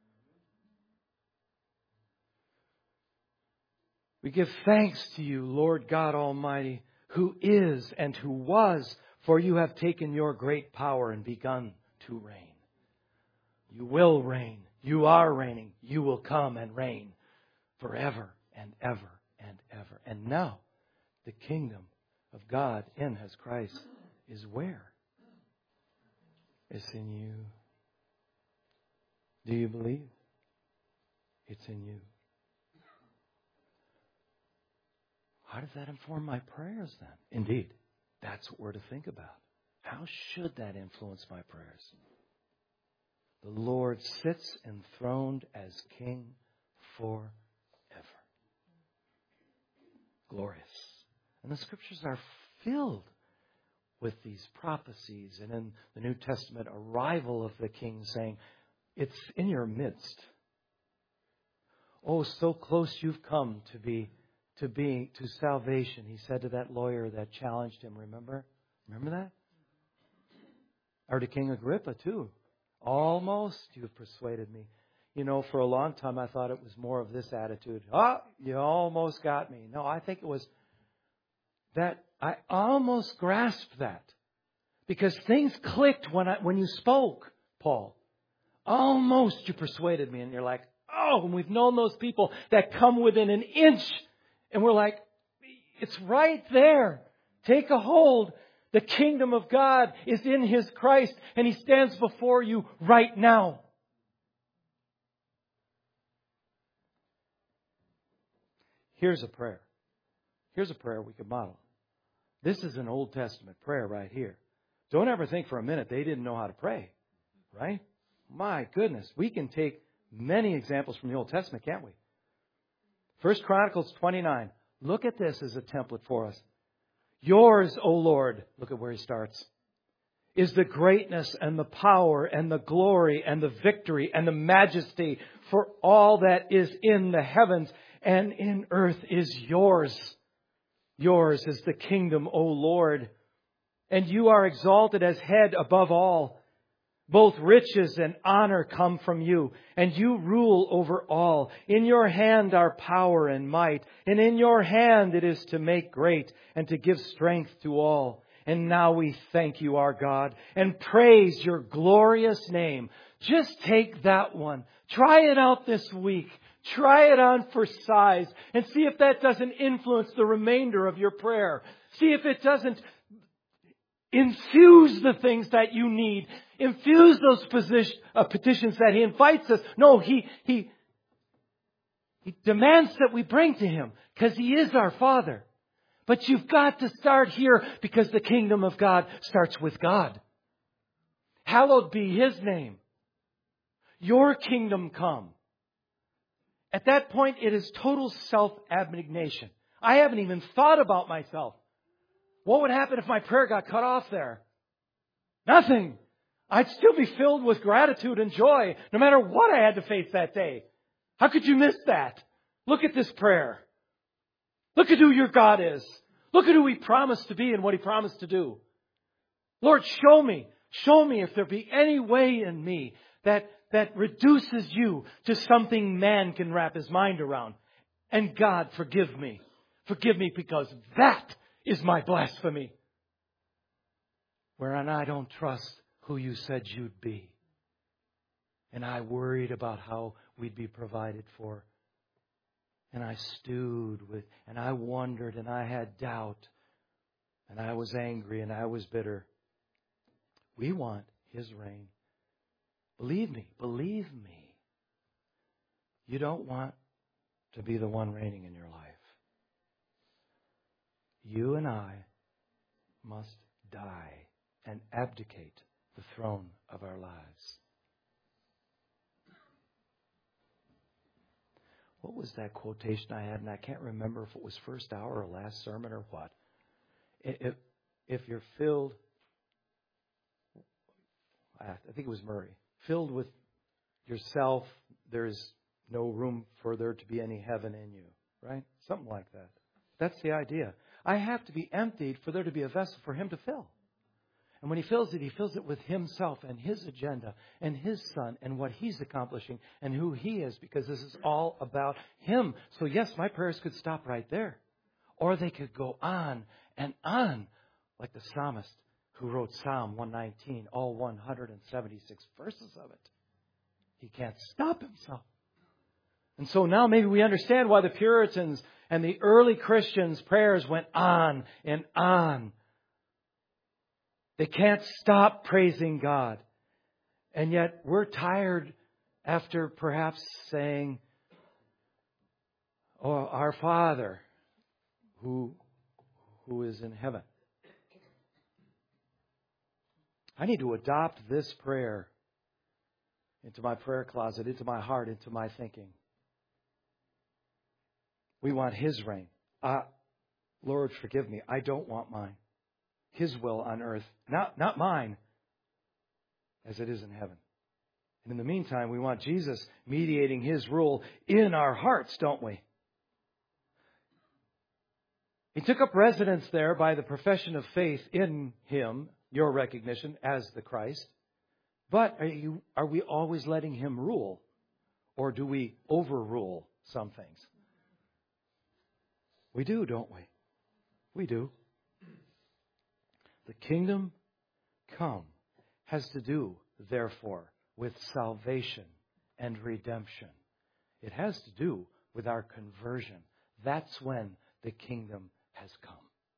We give thanks to You, Lord God Almighty, who is and who was, for You have taken Your great power and begun to reign. You will reign. You are reigning. You will come and reign forever and ever and ever. And now, the kingdom of God in His Christ is where? It's in you. Do you believe? It's in you. How does that inform my prayers then? Indeed, that's what we're to think about. How should that influence my prayers? The Lord sits enthroned as King forever. Glorious. And the Scriptures are filled with these prophecies. And in the New Testament, arrival of the King saying, it's in your midst. Oh, so close you've come to be To be to salvation, he said to that lawyer that challenged him. Remember? Remember that? Or to King Agrippa too. Almost you've persuaded me. You know, for a long time I thought it was more of this attitude. Oh, you almost got me. No, I think it was that I almost grasped that. Because things clicked when I when you spoke, Paul. Almost you persuaded me. And you're like, oh, and we've known those people that come within an inch. And we're like, it's right there. Take a hold. The kingdom of God is in His Christ, and He stands before you right now. Here's a prayer. Here's a prayer we could model. This is an Old Testament prayer right here. Don't ever think for a minute they didn't know how to pray, right? My goodness, we can take many examples from the Old Testament, can't we? First Chronicles twenty-nine. Look at this as a template for us. Yours, O Lord, look at where he starts, is the greatness and the power and the glory and the victory and the majesty, for all that is in the heavens and in earth is yours. Yours is the kingdom, O Lord, and you are exalted as head above all. Both riches and honor come from you, and you rule over all. In your hand are power and might, and in your hand it is to make great and to give strength to all. And now we thank you, our God, and praise your glorious name. Just take that one. Try it out this week. Try it on for size and see if that doesn't influence the remainder of your prayer. See if it doesn't infuse the things that you need. Infuse those position, uh, petitions that He invites us. No, He, He, He demands that we bring to Him because He is our Father. But you've got to start here because the kingdom of God starts with God. Hallowed be His name. Your kingdom come. At that point, it is total self-abnegation. I haven't even thought about myself. What would happen if my prayer got cut off there? Nothing. I'd still be filled with gratitude and joy no matter what I had to face that day. How could you miss that? Look at this prayer. Look at who your God is. Look at who He promised to be and what He promised to do. Lord, show me. Show me if there be any way in me that, that reduces you to something man can wrap his mind around. And God, forgive me. Forgive me because that is my blasphemy. Wherein I don't trust who you said you'd be. And I worried about how we'd be provided for. And I stewed with, and I wondered, and I had doubt. And I was angry, and I was bitter. We want His reign. Believe me, believe me. You don't want to be the one reigning in your life. You and I must die and abdicate the throne of our lives. What was that quotation I had? And I can't remember if it was first hour or last sermon or what. If, if you're filled, I think it was Murray, filled with yourself, there's no room for there to be any heaven in you. Right? Something like that. That's the idea. I have to be emptied for there to be a vessel for Him to fill. And when He fills it, He fills it with Himself and His agenda and His Son and what He's accomplishing and who He is, because this is all about Him. So yes, my prayers could stop right there. Or they could go on and on, like the psalmist who wrote Psalm one nineteen, all one hundred seventy-six verses of it. He can't stop himself. And so now maybe we understand why the Puritans and the early Christians' prayers went on and on. They can't stop praising God. And yet we're tired after perhaps saying, "Oh, our Father who, who is in heaven." I need to adopt this prayer into my prayer closet, into my heart, into my thinking. We want His reign. Uh, Lord, forgive me. I don't want mine. His will on earth, not, not mine, as it is in heaven. And in the meantime, we want Jesus mediating His rule in our hearts, don't we? He took up residence there by the profession of faith in Him, your recognition as the Christ. But are you, are we always letting Him rule? Or do we overrule some things? We do, don't we? We do. The kingdom come has to do, therefore, with salvation and redemption. It has to do with our conversion. That's when the kingdom has come.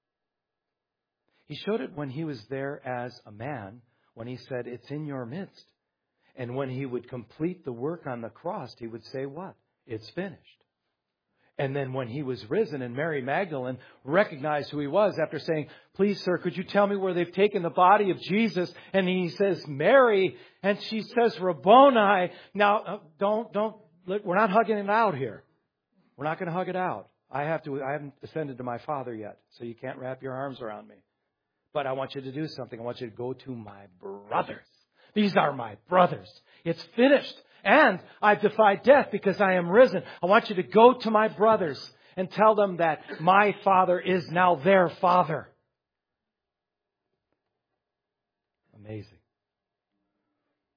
He showed it when He was there as a man, when He said, "It's in your midst." And when He would complete the work on the cross, He would say what? "It's finished." And then when He was risen and Mary Magdalene recognized who He was after saying, "Please, sir, could you tell me where they've taken the body of Jesus?" And He says, "Mary." And she says, "Rabboni." Now, uh, don't, don't, we're not hugging it out here. We're not going to hug it out. I have to, I haven't ascended to my Father yet, so you can't wrap your arms around me. But I want you to do something. I want you to go to my brothers. These are my brothers. It's finished. And I've defied death because I am risen. I want you to go to my brothers and tell them that my Father is now their Father. Amazing.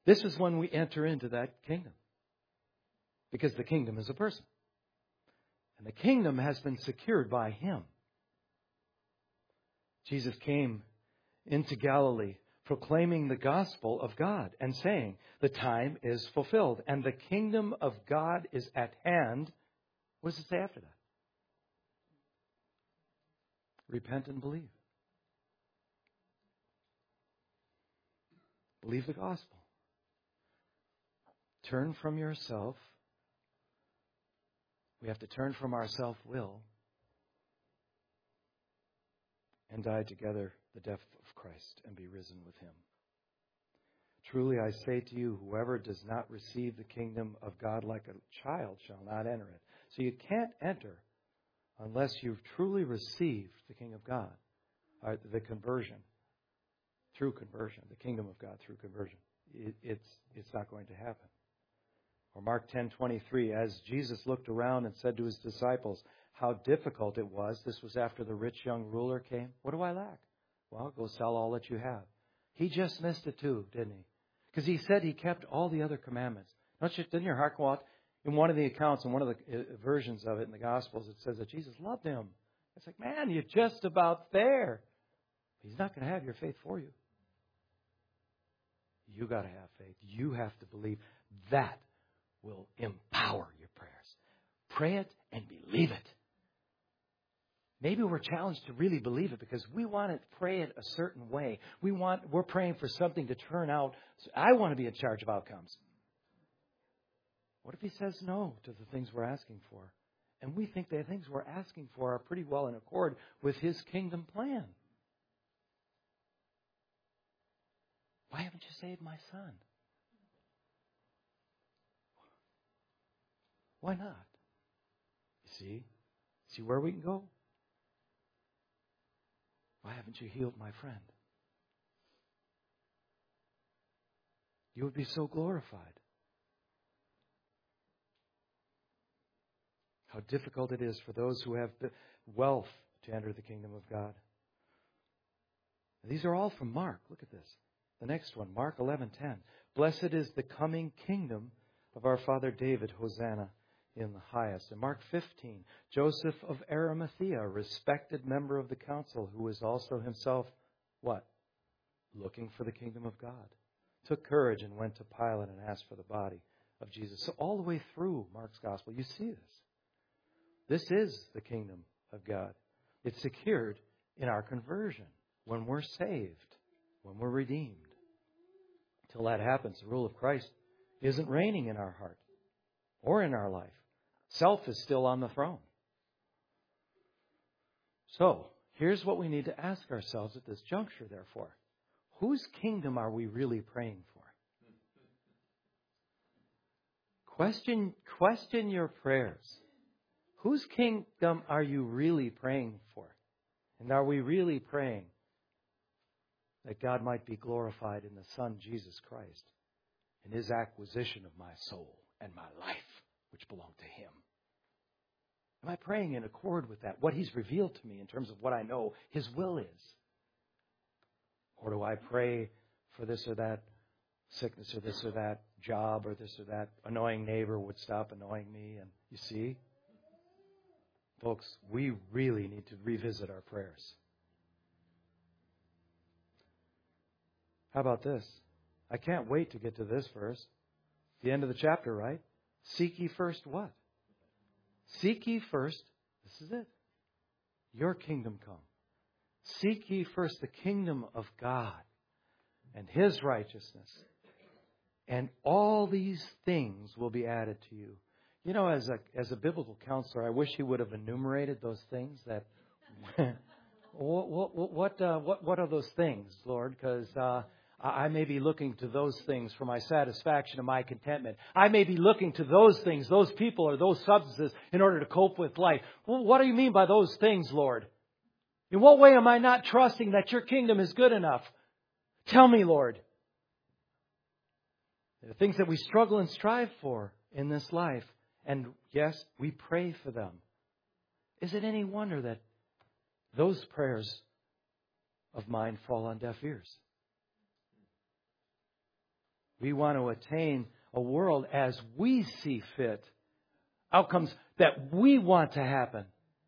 This is when we enter into that kingdom. Because the kingdom is a person. And the kingdom has been secured by Him. Jesus came into Galilee proclaiming the gospel of God and saying, the time is fulfilled and the kingdom of God is at hand. What does it say after that? Repent and believe. Believe the gospel. Turn from yourself. We have to turn from our self-will and die together the death of Christ and be risen with Him. Truly I say to you, whoever does not receive the kingdom of God like a child shall not enter it. So you can't enter unless you've truly received the King of God, or the conversion, through conversion, the kingdom of God through conversion. It, it's, it's not going to happen. Or Mark ten twenty-three, as Jesus looked around and said to His disciples how difficult it was. This was after the rich young ruler came. What do I lack? Well, go sell all that you have. He just missed it too, didn't he? Because He said He kept all the other commandments. Don't you, didn't your heart go out? In one of the accounts, in one of the versions of it in the Gospels, it says that Jesus loved him. It's like, man, you're just about there. He's not going to have your faith for you. You got to have faith. You have to believe. That will empower your prayers. Pray it and believe it. Maybe we're challenged to really believe it because we want to pray it a certain way. We want, we're praying for something to turn out. I want to be in charge of outcomes. What if He says no to the things we're asking for? And we think the things we're asking for are pretty well in accord with His kingdom plan. Why haven't you saved my son? Why not? You see? See where we can go? Why haven't you healed my friend? You would be so glorified. How difficult it is for those who have wealth to enter the kingdom of God. These are all from Mark. Look at this. The next one, Mark eleven ten. Blessed is the coming kingdom of our father David. Hosanna in the highest. And Mark fifteen. Joseph of Arimathea, a respected member of the council, who was also himself, what? Looking for the kingdom of God. Took courage and went to Pilate and asked for the body of Jesus. So all the way through Mark's gospel, you see this. This is the kingdom of God. It's secured in our conversion, when we're saved, when we're redeemed. Until that happens, the rule of Christ isn't reigning in our heart or in our life. Self is still on the throne. So, here's what we need to ask ourselves at this juncture, therefore. Whose kingdom are we really praying for? Question, question your prayers. Whose kingdom are you really praying for? And are we really praying that God might be glorified in the Son, Jesus Christ, in His acquisition of my soul and my life, which belong to Him? Am I praying in accord with that? What He's revealed to me in terms of what I know His will is? Or do I pray for this or that sickness or this or that job or this or that annoying neighbor would stop annoying me? And you see? Folks, we really need to revisit our prayers. How about this? I can't wait to get to this verse. The end of the chapter, right? Seek ye first what? Seek ye first, this is it, your kingdom come. Seek ye first the kingdom of God and His righteousness, and all these things will be added to you. You know, as a as a biblical counselor, I wish he would have enumerated those things that. what what what, uh, what what are those things, Lord? Because uh, I may be looking to those things for my satisfaction and my contentment. I may be looking to those things, those people, or those substances in order to cope with life. Well, what do you mean by those things, Lord? In what way am I not trusting that Your kingdom is good enough? Tell me, Lord. The things that we struggle and strive for in this life. And yes, we pray for them. Is it any wonder that those prayers of mine fall on deaf ears? We want to attain a world as we see fit. Outcomes that we want to happen.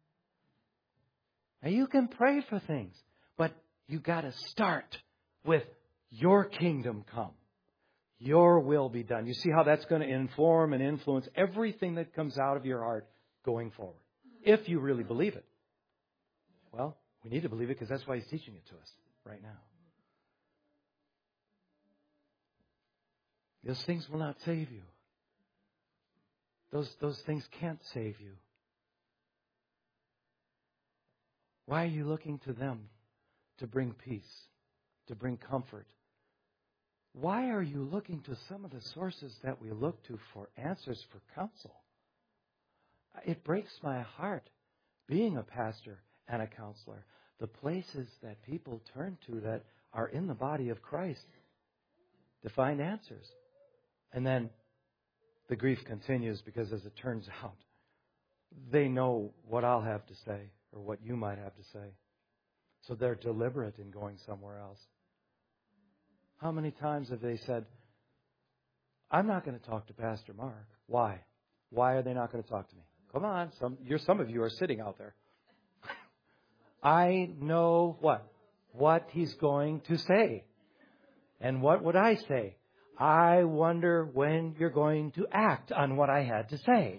Now you can pray for things, but you got to start with your kingdom come. Your will be done. You see how that's going to inform and influence everything that comes out of your heart going forward. If you really believe it. Well, we need to believe it because that's why He's teaching it to us right now. Those things will not save you. Those, those things can't save you. Why are you looking to them to bring peace, to bring comfort? Why are you looking to some of the sources that we look to for answers for counsel? It breaks my heart, being a pastor and a counselor, the places that people turn to that are in the body of Christ to find answers. And then the grief continues because, as it turns out, they know what I'll have to say or what you might have to say. So they're deliberate in going somewhere else. How many times have they said, I'm not going to talk to Pastor Mark. Why? Why are they not going to talk to me? Come on, some you're some of you are sitting out there. I know what? What he's going to say. And what would I say? I wonder when you're going to act on what I had to say.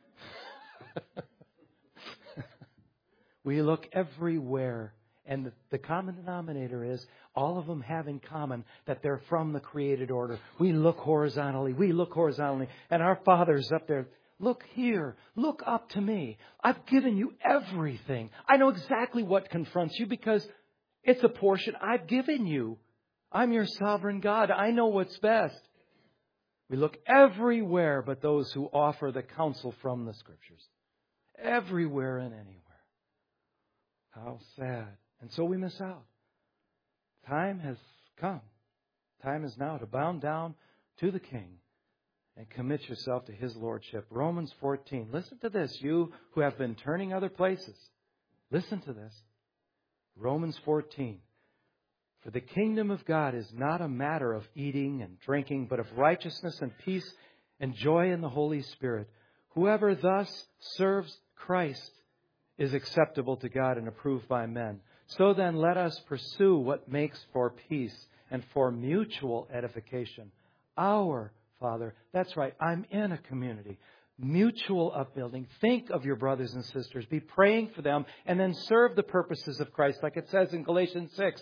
We look everywhere. And the, the common denominator is all of them have in common that they're from the created order. We look horizontally. We look horizontally. And our Father's up there. Look here. Look up to me. I've given you everything. I know exactly what confronts you because it's a portion I've given you. I'm your sovereign God. I know what's best. We look everywhere but those who offer the counsel from the Scriptures. Everywhere and anywhere. How sad. And so we miss out. Time has come. Time is now to bow down to the King and commit yourself to His Lordship. Romans fourteen. Listen to this. You who have been turning other places. Listen to this. Romans fourteen. For the kingdom of God is not a matter of eating and drinking, but of righteousness and peace and joy in the Holy Spirit. Whoever thus serves Christ is acceptable to God and approved by men. So then let us pursue what makes for peace and for mutual edification. Our Father, that's right, I'm in a community. Mutual upbuilding. Think of your brothers and sisters. Be praying for them and then serve the purposes of Christ, like it says in Galatians six.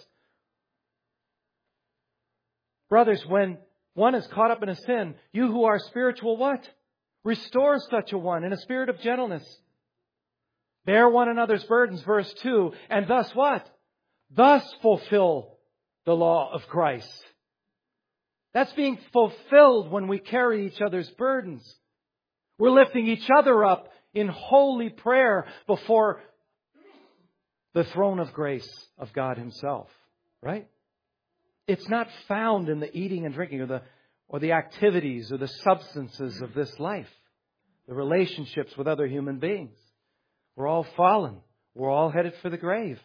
Brothers, when one is caught up in a sin, you who are spiritual, what? Restore such a one in a spirit of gentleness. Bear one another's burdens, verse two. And thus what? Thus fulfill the law of Christ. That's being fulfilled when we carry each other's burdens. We're lifting each other up in holy prayer before the throne of grace of God Himself. Right? It's not found in the eating and drinking or the or the activities or the substances of this life. The relationships with other human beings. We're all fallen. We're all headed for the grave.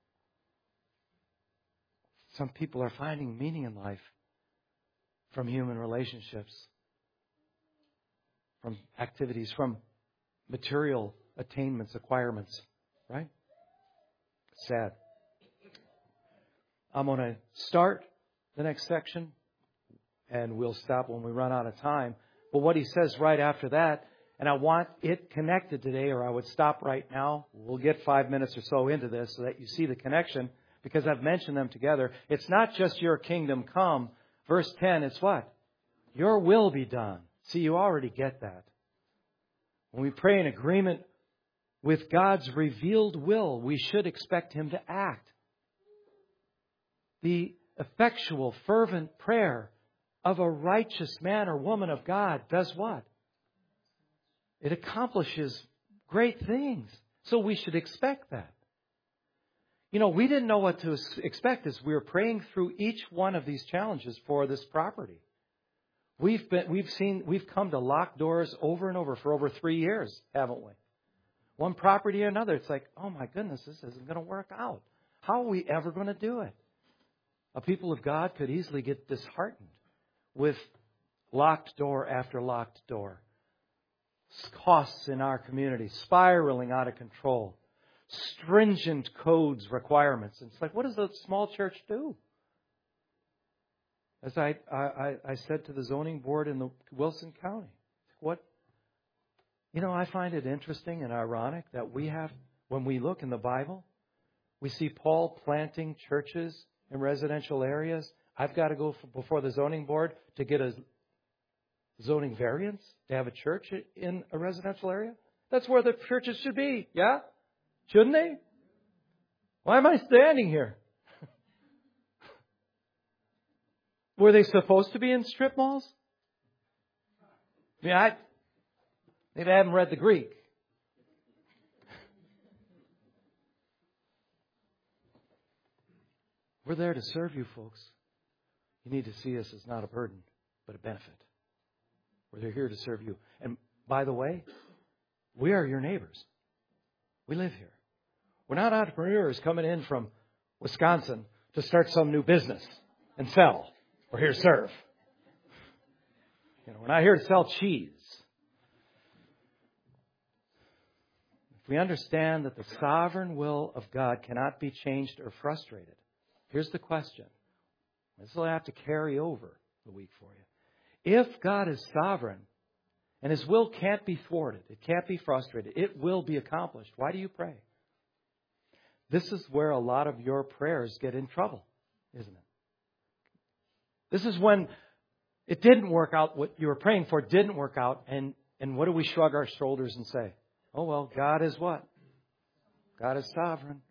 Some people are finding meaning in life from human relationships, from activities, from material attainments, acquirements. Right? Sad. I'm going to start the next section, and we'll stop when we run out of time. But what he says right after that, and I want it connected today, or I would stop right now. We'll get five minutes or so into this so that you see the connection, because I've mentioned them together. It's not just your kingdom come. Verse ten, it's what? Your will be done. See, you already get that. When we pray in agreement with God's revealed will, we should expect Him to act. The effectual, fervent prayer of a righteous man or woman of God does what? It accomplishes great things. So we should expect that. You know, we didn't know what to expect as we were praying through each one of these challenges for this property. We've been, we've seen, we've come to locked doors over and over for over three years, haven't we? One property or another. It's like, oh my goodness, this isn't going to work out. How are we ever going to do it? A people of God could easily get disheartened with locked door after locked door. Costs in our community spiraling out of control. Stringent codes, requirements. And it's like, what does a small church do? As I, I, I said to the zoning board in the Wilson County, what, you know, I find it interesting and ironic that we have, when we look in the Bible, we see Paul planting churches in residential areas. I've got to go before the zoning board to get a zoning variance to have a church in a residential area. That's where the churches should be, yeah? Shouldn't they? Why am I standing here? Were they supposed to be in strip malls? I mean, I, maybe I haven't read the Greek. We're there to serve you, folks. You need to see us as not a burden, but a benefit. We're here to serve you. And by the way, we are your neighbors. We live here. We're not entrepreneurs coming in from Wisconsin to start some new business and sell. We're here to serve. You know, we're not here to sell cheese. If we understand that the sovereign will of God cannot be changed or frustrated, here's the question. This will have to carry over the week for you. If God is sovereign and His will can't be thwarted, it can't be frustrated, it will be accomplished, why do you pray? This is where a lot of your prayers get in trouble, isn't it? This is when it didn't work out, what you were praying for didn't work out, and, and what do we shrug our shoulders and say? Oh, well, God is what? God is sovereign.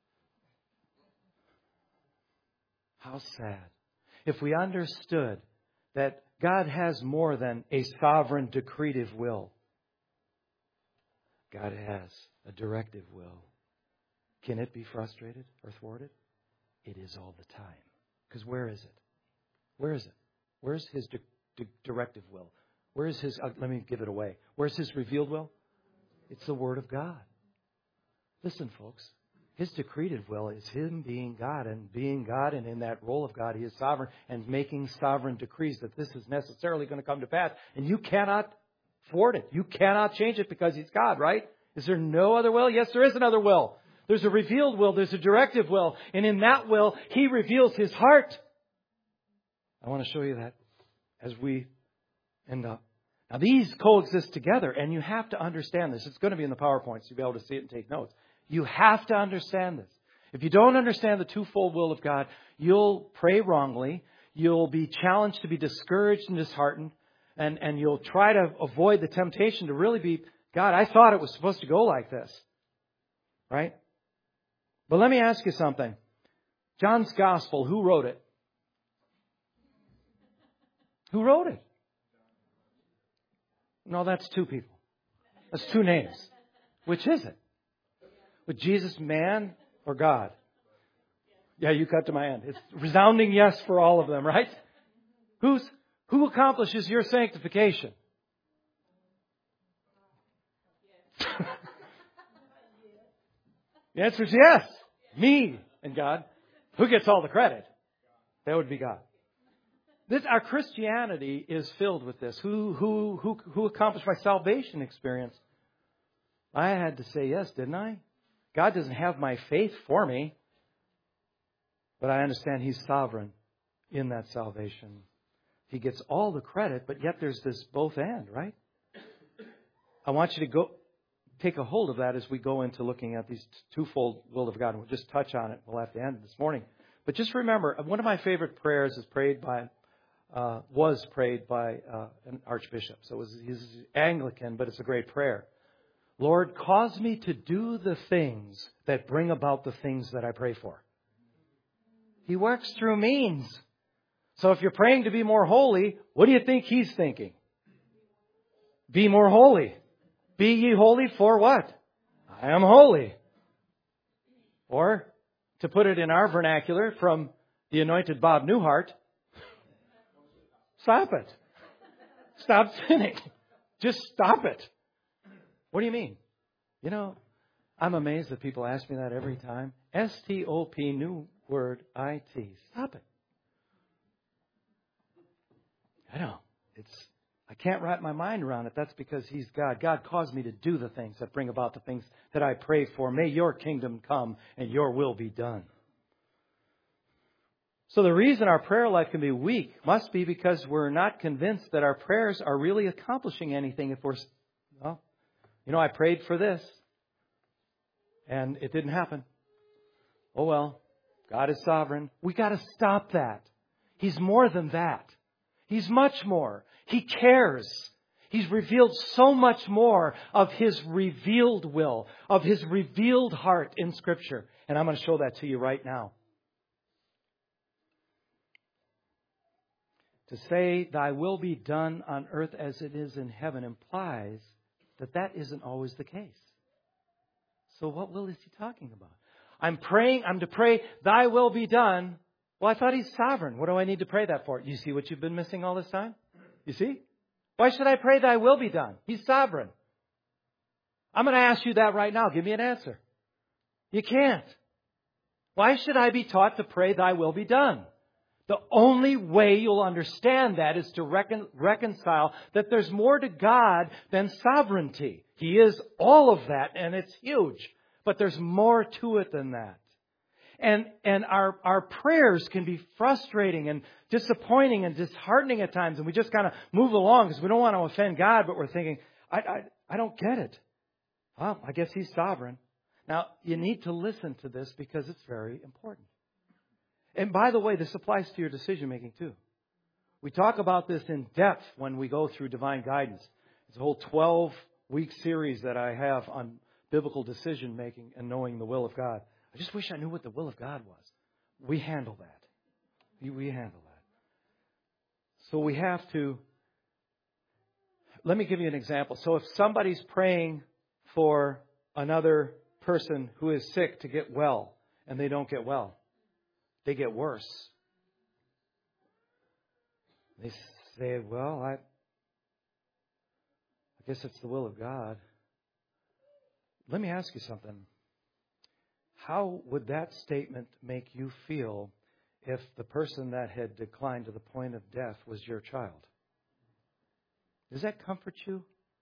How sad. If we understood that God has more than a sovereign decretive will. God has a directive will. Can it be frustrated or thwarted? It is all the time. Because where is it? Where is it? Where's His di- di- directive will? Where is His, uh, let me give it away. Where's His revealed will? It's the Word of God. Listen, folks. His decretive will is Him being God, and being God, and in that role of God, He is sovereign and making sovereign decrees that this is necessarily going to come to pass. And you cannot thwart it. You cannot change it because He's God, right? Is there no other will? Yes, there is another will. There's a revealed will. There's a directive will. And in that will, He reveals His heart. I want to show you that as we end up. Now, these coexist together, and you have to understand this. It's going to be in the PowerPoint, so you'll be able to see it and take notes. You have to understand this. If you don't understand the twofold will of God, you'll pray wrongly. You'll be challenged to be discouraged and disheartened. And, and you'll try to avoid the temptation to really be, God, I thought it was supposed to go like this. Right? But let me ask you something. John's Gospel, who wrote it? Who wrote it? No, that's two people. That's two names. Which is it? Was Jesus man or God? Yeah, you cut to my end. It's resounding yes for all of them, right? Who's who accomplishes your sanctification? The answer is yes. Me and God. Who gets all the credit? That would be God. This, our Christianity is filled with this. Who who who who accomplished my salvation experience? I had to say yes, didn't I? God doesn't have my faith for me, but I understand He's sovereign in that salvation. He gets all the credit, but yet there's this both and, right? I want you to go take a hold of that as we go into looking at these twofold will of God. And we'll just touch on it. We'll have to end this morning. But just remember, one of my favorite prayers is prayed by, uh, was prayed by uh, an archbishop. So it was, he's Anglican, but it's a great prayer. Lord, cause me to do the things that bring about the things that I pray for. He works through means. So if you're praying to be more holy, what do you think He's thinking? Be more holy. Be ye holy for what? I am holy. Or, to put it in our vernacular from the anointed Bob Newhart, stop it. Stop sinning. Just stop it. What do you mean? You know, I'm amazed that people ask me that every time. S T O P, new word, I T. Stop it. I know. it's, I can't wrap my mind around it. That's because He's God. God caused me to do the things that bring about the things that I pray for. May Your kingdom come and Your will be done. So the reason our prayer life can be weak must be because we're not convinced that our prayers are really accomplishing anything. If we're, well, you know, I prayed for this and it didn't happen. Oh well, God is sovereign. We got to stop that. He's more than that. He's much more. He cares. He's revealed so much more of His revealed will, of His revealed heart in Scripture. And I'm going to show that to you right now. To say, Thy will be done on earth as it is in heaven, implies that that isn't always the case. So what will is He talking about? I'm praying, I'm to pray, Thy will be done. Well, I thought He's sovereign. What do I need to pray that for? You see what you've been missing all this time? You see? Why should I pray Thy will be done? He's sovereign. I'm going to ask you that right now. Give me an answer. You can't. Why should I be taught to pray Thy will be done? The only way you'll understand that is to recon- reconcile that there's more to God than sovereignty. He is all of that, and it's huge. But there's more to it than that. And and our, our prayers can be frustrating and disappointing and disheartening at times. And we just kind of move along because we don't want to offend God, but we're thinking, I, I, I don't get it. Well, I guess He's sovereign. Now, you need to listen to this because it's very important. And by the way, this applies to your decision making too. We talk about this in depth when we go through divine guidance. It's a whole twelve week series that I have on biblical decision making and knowing the will of God. I just wish I knew what the will of God was. We handle that. We, we handle that. So we have to, let me give you an example. So if somebody's praying for another person who is sick to get well and they don't get well, they get worse. They say, well, I, I guess it's the will of God. Let me ask you something. How would that statement make you feel if the person that had declined to the point of death was your child? Does that comfort you?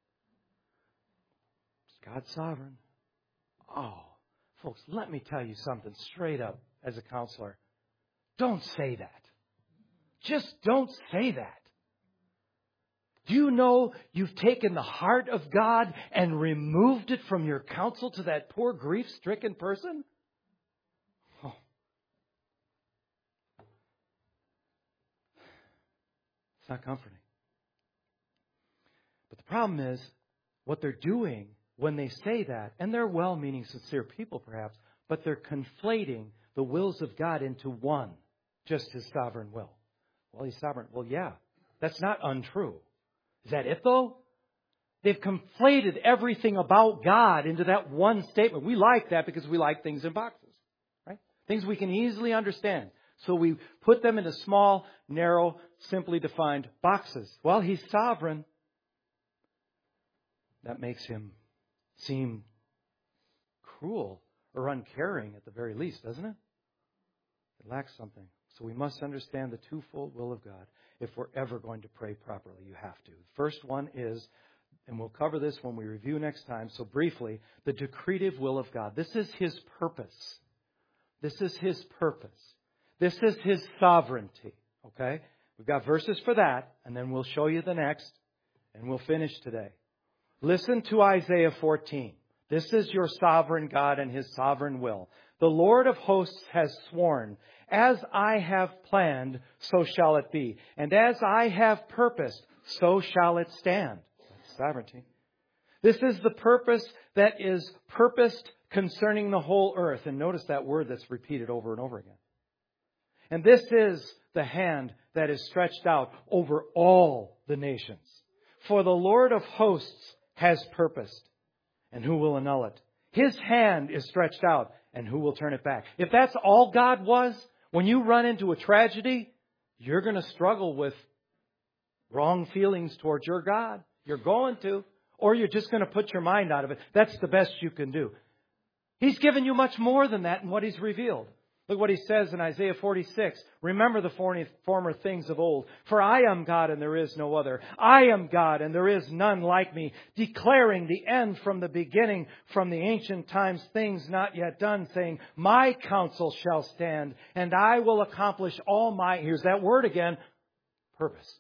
Is God sovereign? Oh, folks, let me tell you something straight up as a counselor. Don't say that. Just don't say that. Do you know you've taken the heart of God and removed it from your counsel to that poor grief-stricken person? Oh. It's not comforting. But the problem is, what they're doing when they say that, and they're well-meaning, sincere people perhaps, but they're conflating the wills of God into one, just His sovereign will. Well, He's sovereign. Well, yeah, that's not untrue. Is that it, though? They've conflated everything about God into that one statement. We like that because we like things in boxes, right? Things we can easily understand. So we put them into small, narrow, simply defined boxes. Well, He's sovereign. That makes Him seem cruel or uncaring at the very least, doesn't it? It lacks something. So we must understand the twofold will of God if we're ever going to pray properly. You have to. The first one is, and we'll cover this when we review next time, so briefly, the decretive will of God. This is His purpose. This is His purpose. This is His sovereignty. Okay? We've got verses for that, and then we'll show you the next, and we'll finish today. Listen to Isaiah fourteen. This is your sovereign God and His sovereign will. The Lord of hosts has sworn, as I have planned, so shall it be. And as I have purposed, so shall it stand. That's sovereignty. This is the purpose that is purposed concerning the whole earth. And notice that word that's repeated over and over again. And this is the hand that is stretched out over all the nations. For the Lord of hosts has purposed, and who will annul it? His hand is stretched out, and who will turn it back? If that's all God was, when you run into a tragedy, you're going to struggle with wrong feelings towards your God. You're going to. Or you're just going to put your mind out of it. That's the best you can do. He's given you much more than that in what He's revealed. Look what He says in Isaiah forty-six. Remember the former things of old. For I am God and there is no other. I am God and there is none like me. Declaring the end from the beginning, from the ancient times, things not yet done. Saying, my counsel shall stand and I will accomplish all my, here's that word again, purpose.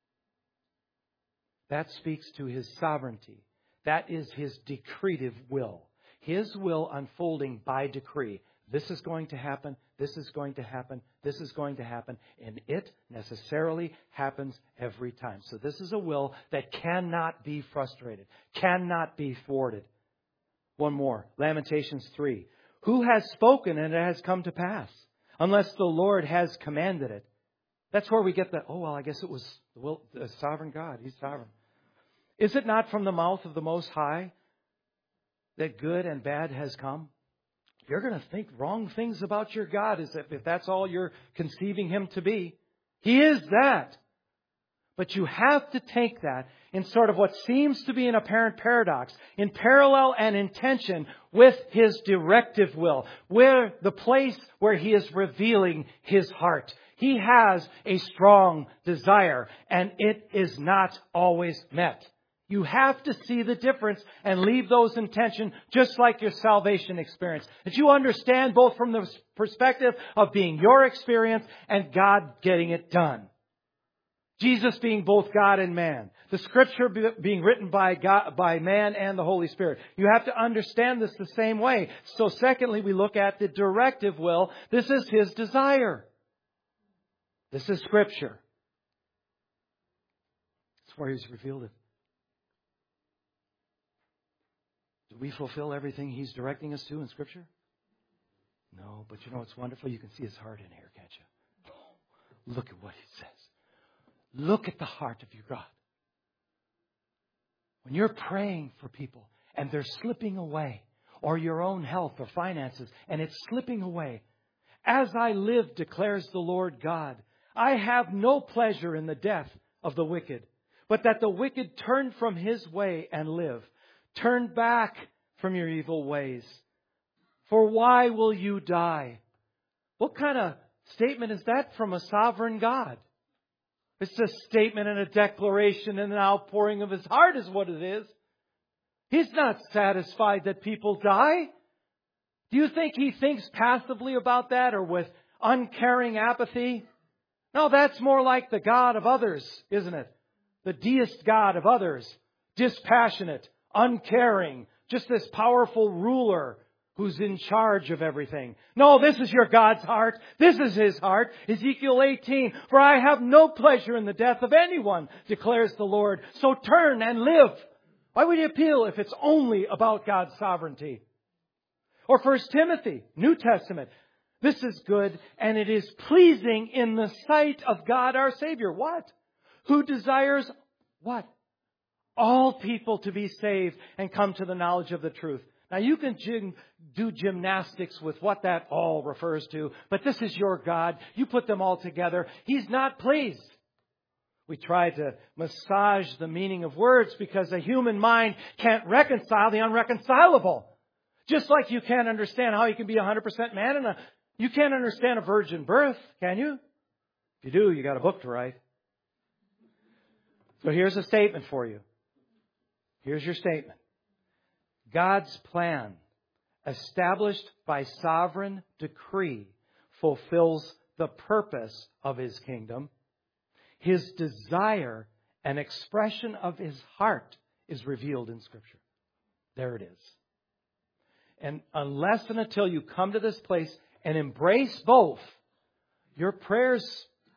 That speaks to His sovereignty. That is His decretive will. His will unfolding by decree. This is going to happen, this is going to happen, this is going to happen, and it necessarily happens every time. So this is a will that cannot be frustrated, cannot be thwarted. One more, Lamentations three. Who has spoken and it has come to pass, unless the Lord has commanded it? That's where we get the, oh, well, I guess it was the will, the sovereign God. He's sovereign. Is it not from the mouth of the Most High that good and bad has come? You're going to think wrong things about your God as if, if that's all you're conceiving Him to be. He is that. But you have to take that in sort of what seems to be an apparent paradox, in parallel and in tension with His directive will, where the place where He is revealing His heart. He has a strong desire, and it is not always met. You have to see the difference and leave those in tension, just like your salvation experience. That you understand both from the perspective of being your experience and God getting it done. Jesus being both God and man. The Scripture being written by God, by man and the Holy Spirit. You have to understand this the same way. So secondly, we look at the directive will. This is His desire. This is Scripture. It's where He's revealed it. Do we fulfill everything He's directing us to in Scripture? No, but you know what's wonderful? You can see His heart in here, can't you? Oh, look at what He says. Look at the heart of your God. When you're praying for people and they're slipping away, or your own health or finances, and it's slipping away, as I live, declares the Lord God, I have no pleasure in the death of the wicked, but that the wicked turn from his way and live. Turn back from your evil ways. For why will you die? What kind of statement is that from a sovereign God? It's a statement and a declaration and an outpouring of His heart is what it is. He's not satisfied that people die. Do you think He thinks passively about that or with uncaring apathy? No, that's more like the God of others, isn't it? The deist God of others. Dispassionate, uncaring, just this powerful ruler who's in charge of everything. No, this is your God's heart. This is His heart. Ezekiel eighteen, for I have no pleasure in the death of anyone, declares the Lord. So turn and live. Why would you appeal if it's only about God's sovereignty? Or First Timothy, New Testament. This is good and it is pleasing in the sight of God our Savior. What? Who desires what? All people to be saved and come to the knowledge of the truth. Now you can gym, do gymnastics with what that all refers to, but this is your God. You put them all together. He's not pleased. We try to massage the meaning of words because the human mind can't reconcile the unreconcilable. Just like you can't understand how you can be one hundred percent man and a, you can't understand a virgin birth, can you? If you do, you got a book to write. So here's a statement for you. Here's your statement. God's plan, established by sovereign decree, fulfills the purpose of His kingdom. His desire, an expression of His heart, is revealed in Scripture. There it is. And unless and until you come to this place and embrace both, your prayers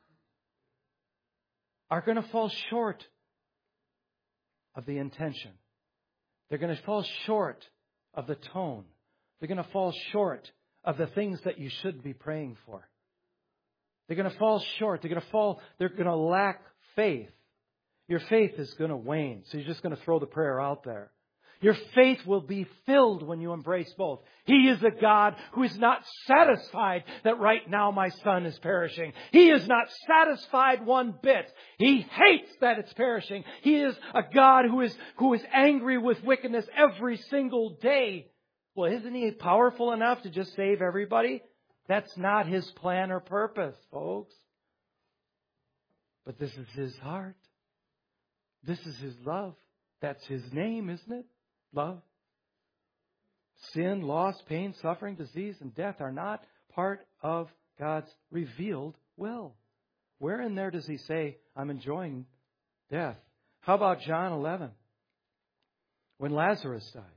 are going to fall short of the intention. They're going to fall short of the tone. They're going to fall short of the things that you should be praying for. They're going to fall short. They're going to fall, they're going to lack faith. Your faith is going to wane. So you're just going to throw the prayer out there. Your faith will be filled when you embrace both. He is a God who is not satisfied that right now my son is perishing. He is not satisfied one bit. He hates that it's perishing. He is a God who is, who is angry with wickedness every single day. Well, isn't He powerful enough to just save everybody? That's not His plan or purpose, folks. But this is His heart. This is His love. That's His name, isn't it? Love. Sin, loss, pain, suffering, disease, and death are not part of God's revealed will. Where in there does He say, I'm enjoying death? How about John eleven? When Lazarus died.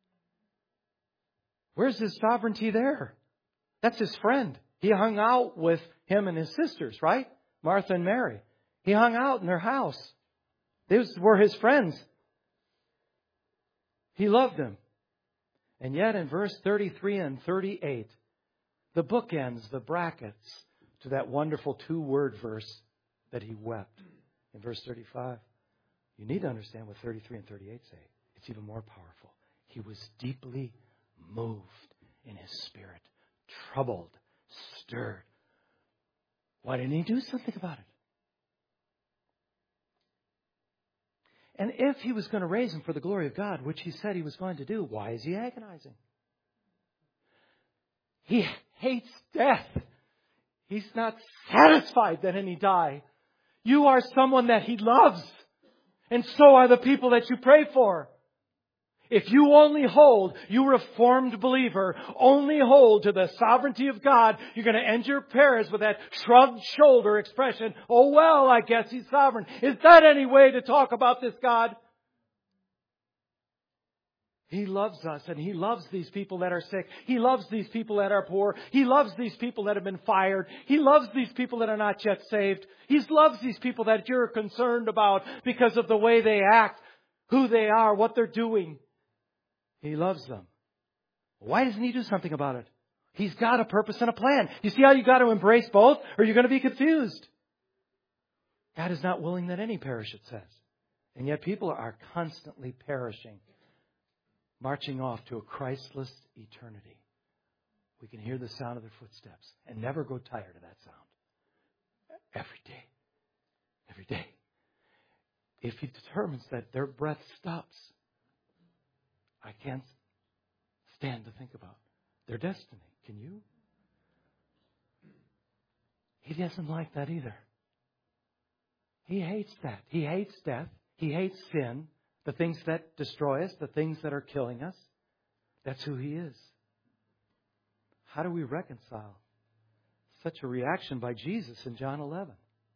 Where's His sovereignty there? That's His friend. He hung out with him and his sisters, right? Martha and Mary. He hung out in their house. These were His friends. He loved them. And yet in verse thirty-three and thirty-eight, the bookends, the brackets to that wonderful two-word verse that He wept. In verse thirty-five, you need to understand what thirty-three and thirty-eight say. It's even more powerful. He was deeply moved in His spirit, troubled, stirred. Why didn't He do something about it? And if He was going to raise him for the glory of God, which He said He was going to do, why is He agonizing? He hates death. He's not satisfied that any die. You are someone that He loves. And so are the people that you pray for. If you only hold, you reformed believer, only hold to the sovereignty of God, you're going to end your prayers with that shrugged shoulder expression, oh well, I guess He's sovereign. Is that any way to talk about this God? He loves us, and He loves these people that are sick. He loves these people that are poor. He loves these people that have been fired. He loves these people that are not yet saved. He loves these people that you're concerned about because of the way they act, who they are, what they're doing. He loves them. Why doesn't He do something about it? He's got a purpose and a plan. You see how you got to embrace both, or you're going to be confused. God is not willing that any perish, it says. And yet people are constantly perishing, marching off to a Christless eternity. We can hear the sound of their footsteps and never grow tired of that sound. Every day. Every day. If He determines that their breath stops, I can't stand to think about their destiny. Can you? He doesn't like that either. He hates that. He hates death. He hates sin. The things that destroy us. The things that are killing us. That's who He is. How do we reconcile such a reaction by Jesus in John eleven?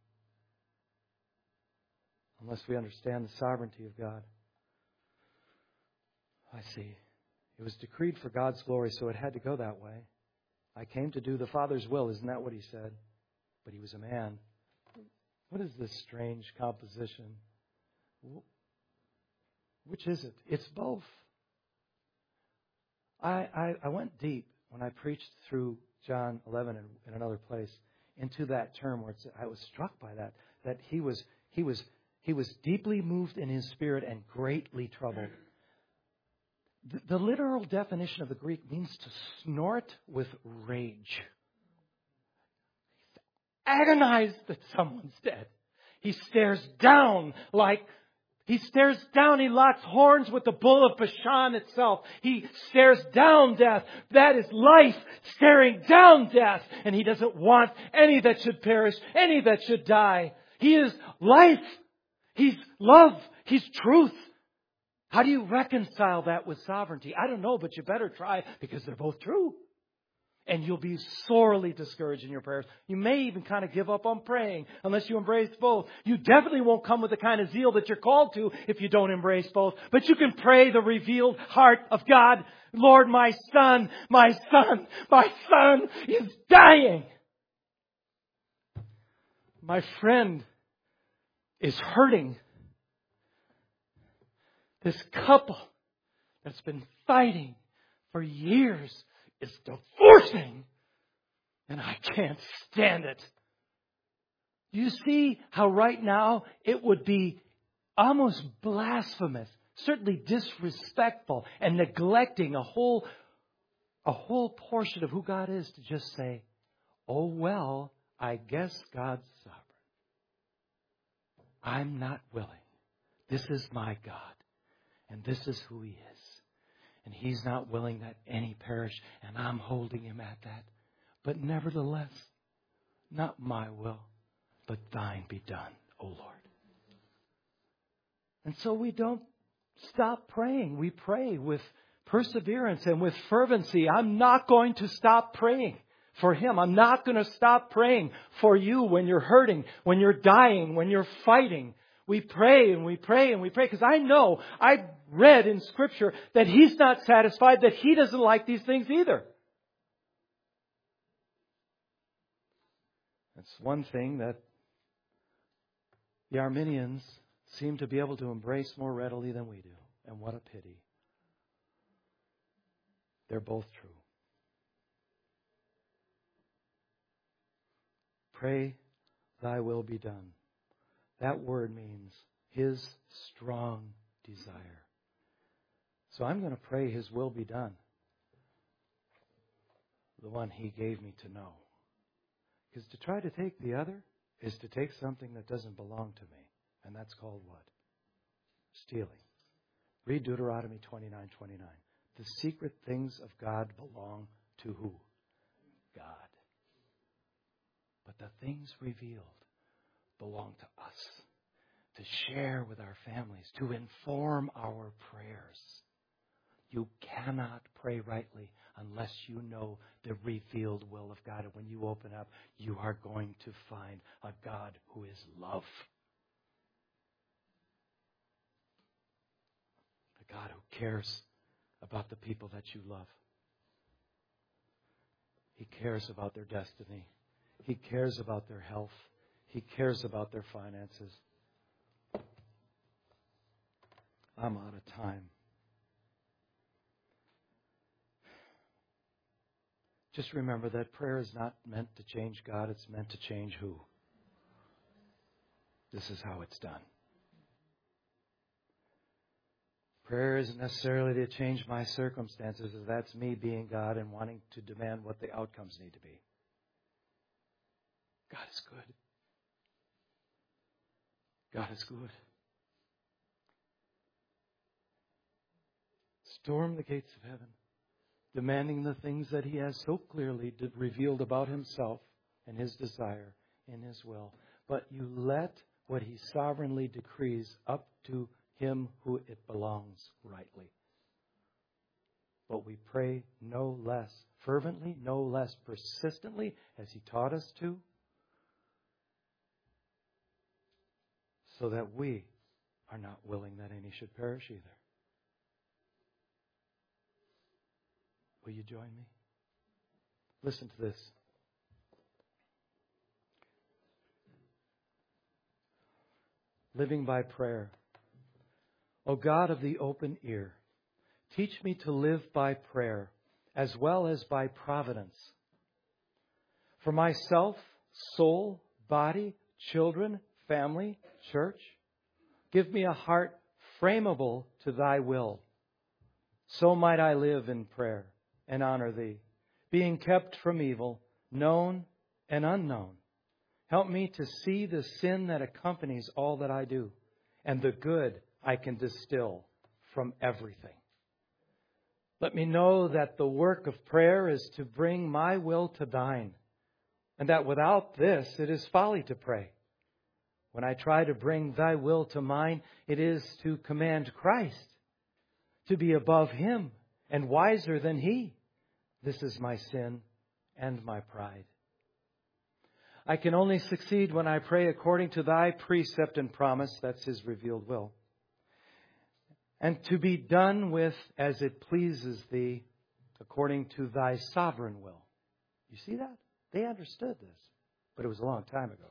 Unless we understand the sovereignty of God. I see. It was decreed for God's glory, so it had to go that way. I came to do the Father's will. Isn't that what He said? But He was a man. What is this strange composition? Which is it? It's both. I, I, I went deep when I preached through John eleven in, in another place into that term where it's, I was struck by that. That he was he was he was deeply moved in His spirit and greatly troubled. The, the literal definition of the Greek means to snort with rage. He's agonized that someone's dead. He stares down like He stares down. He locks horns with the bull of Bashan itself. He stares down death. That is life staring down death. And He doesn't want any that should perish, any that should die. He is life. He's love. He's truth. How do you reconcile that with sovereignty? I don't know, but you better try, because they're both true. And you'll be sorely discouraged in your prayers. You may even kind of give up on praying unless you embrace both. You definitely won't come with the kind of zeal that you're called to if you don't embrace both. But you can pray the revealed heart of God. Lord, my son, my son, my son is dying. My friend is hurting. This couple that's been fighting for years is divorcing, and I can't stand it. You see how right now it would be almost blasphemous, certainly disrespectful, and neglecting a whole, a whole portion of who God is to just say, oh, well, I guess God's sovereign. I'm not willing. This is my God. And this is who He is. And He's not willing that any perish. And I'm holding Him at that. But nevertheless, not my will, but thine be done, O Lord. And so we don't stop praying. We pray with perseverance and with fervency. I'm not going to stop praying for Him. I'm not going to stop praying for you when you're hurting, when you're dying, when you're fighting. We pray and we pray and we pray because I know, I read in Scripture that He's not satisfied, that He doesn't like these things either. That's one thing that the Arminians seem to be able to embrace more readily than we do. And what a pity. They're both true. Pray, thy will be done. That word means His strong desire. So I'm going to pray His will be done. The one He gave me to know. Because to try to take the other is to take something that doesn't belong to me. And that's called what? Stealing. Read Deuteronomy twenty-nine twenty-nine. The secret things of God belong to who? God. But the things revealed belong to us. To share with our families. To inform our prayers. You cannot pray rightly unless you know the revealed will of God. And when you open up, you are going to find a God who is love. A God who cares about the people that you love. He cares about their destiny. He cares about their health. He cares about their finances. I'm out of time. Just remember that prayer is not meant to change God. It's meant to change who? This is how it's done. Prayer isn't necessarily to change my circumstances. If that's me being God and wanting to demand what the outcomes need to be. God is good. God is good. Storm the gates of heaven, demanding the things that He has so clearly revealed about Himself and His desire in His will. But you let what He sovereignly decrees up to Him who it belongs rightly. But we pray no less fervently, no less persistently, as He taught us to, so that we are not willing that any should perish either. Will you join me? Listen to this. Living by prayer. O God of the open ear, teach me to live by prayer as well as by providence. For myself, soul, body, children, family, church, give me a heart frameable to Thy will. So might I live in prayer and honor Thee, being kept from evil, known and unknown. Help me to see the sin that accompanies all that I do, and the good I can distill from everything. Let me know that the work of prayer is to bring my will to Thine, and that without this it is folly to pray. When I try to bring Thy will to mine, it is to command Christ, to be above Him and wiser than He. This is my sin and my pride. I can only succeed when I pray according to Thy precept and promise. That's His revealed will. And to be done with as it pleases Thee according to Thy sovereign will. You see that? They understood this, but it was a long time ago.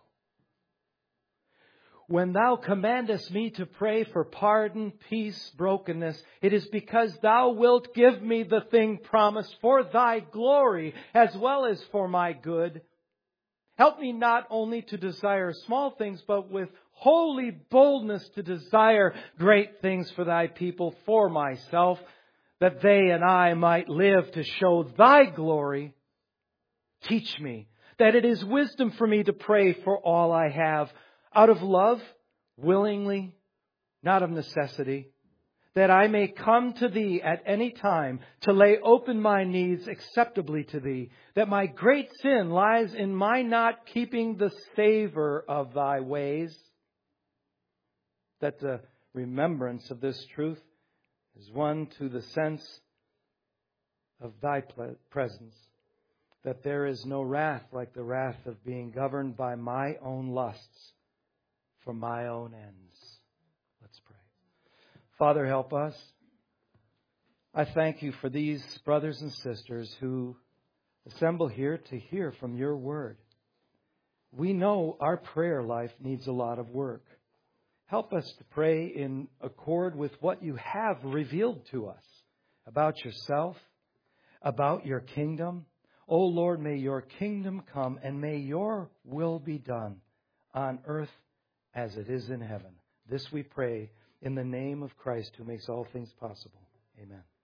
When Thou commandest me to pray for pardon, peace, brokenness, it is because Thou wilt give me the thing promised for Thy glory as well as for my good. Help me not only to desire small things, but with holy boldness to desire great things for Thy people, for myself, that they and I might live to show Thy glory. Teach me that it is wisdom for me to pray for all I have, out of love, willingly, not of necessity, that I may come to Thee at any time to lay open my needs acceptably to Thee, that my great sin lies in my not keeping the savor of Thy ways, that the remembrance of this truth is one to the sense of Thy presence, that there is no wrath like the wrath of being governed by my own lusts for my own ends. Let's pray. Father, help us. I thank You for these brothers and sisters who assemble here to hear from Your Word. We know our prayer life needs a lot of work. Help us to pray in accord with what You have revealed to us about Yourself, about Your kingdom. O Lord, may Your kingdom come and may Your will be done on earth as it is in heaven. This we pray in the name of Christ, who makes all things possible. Amen.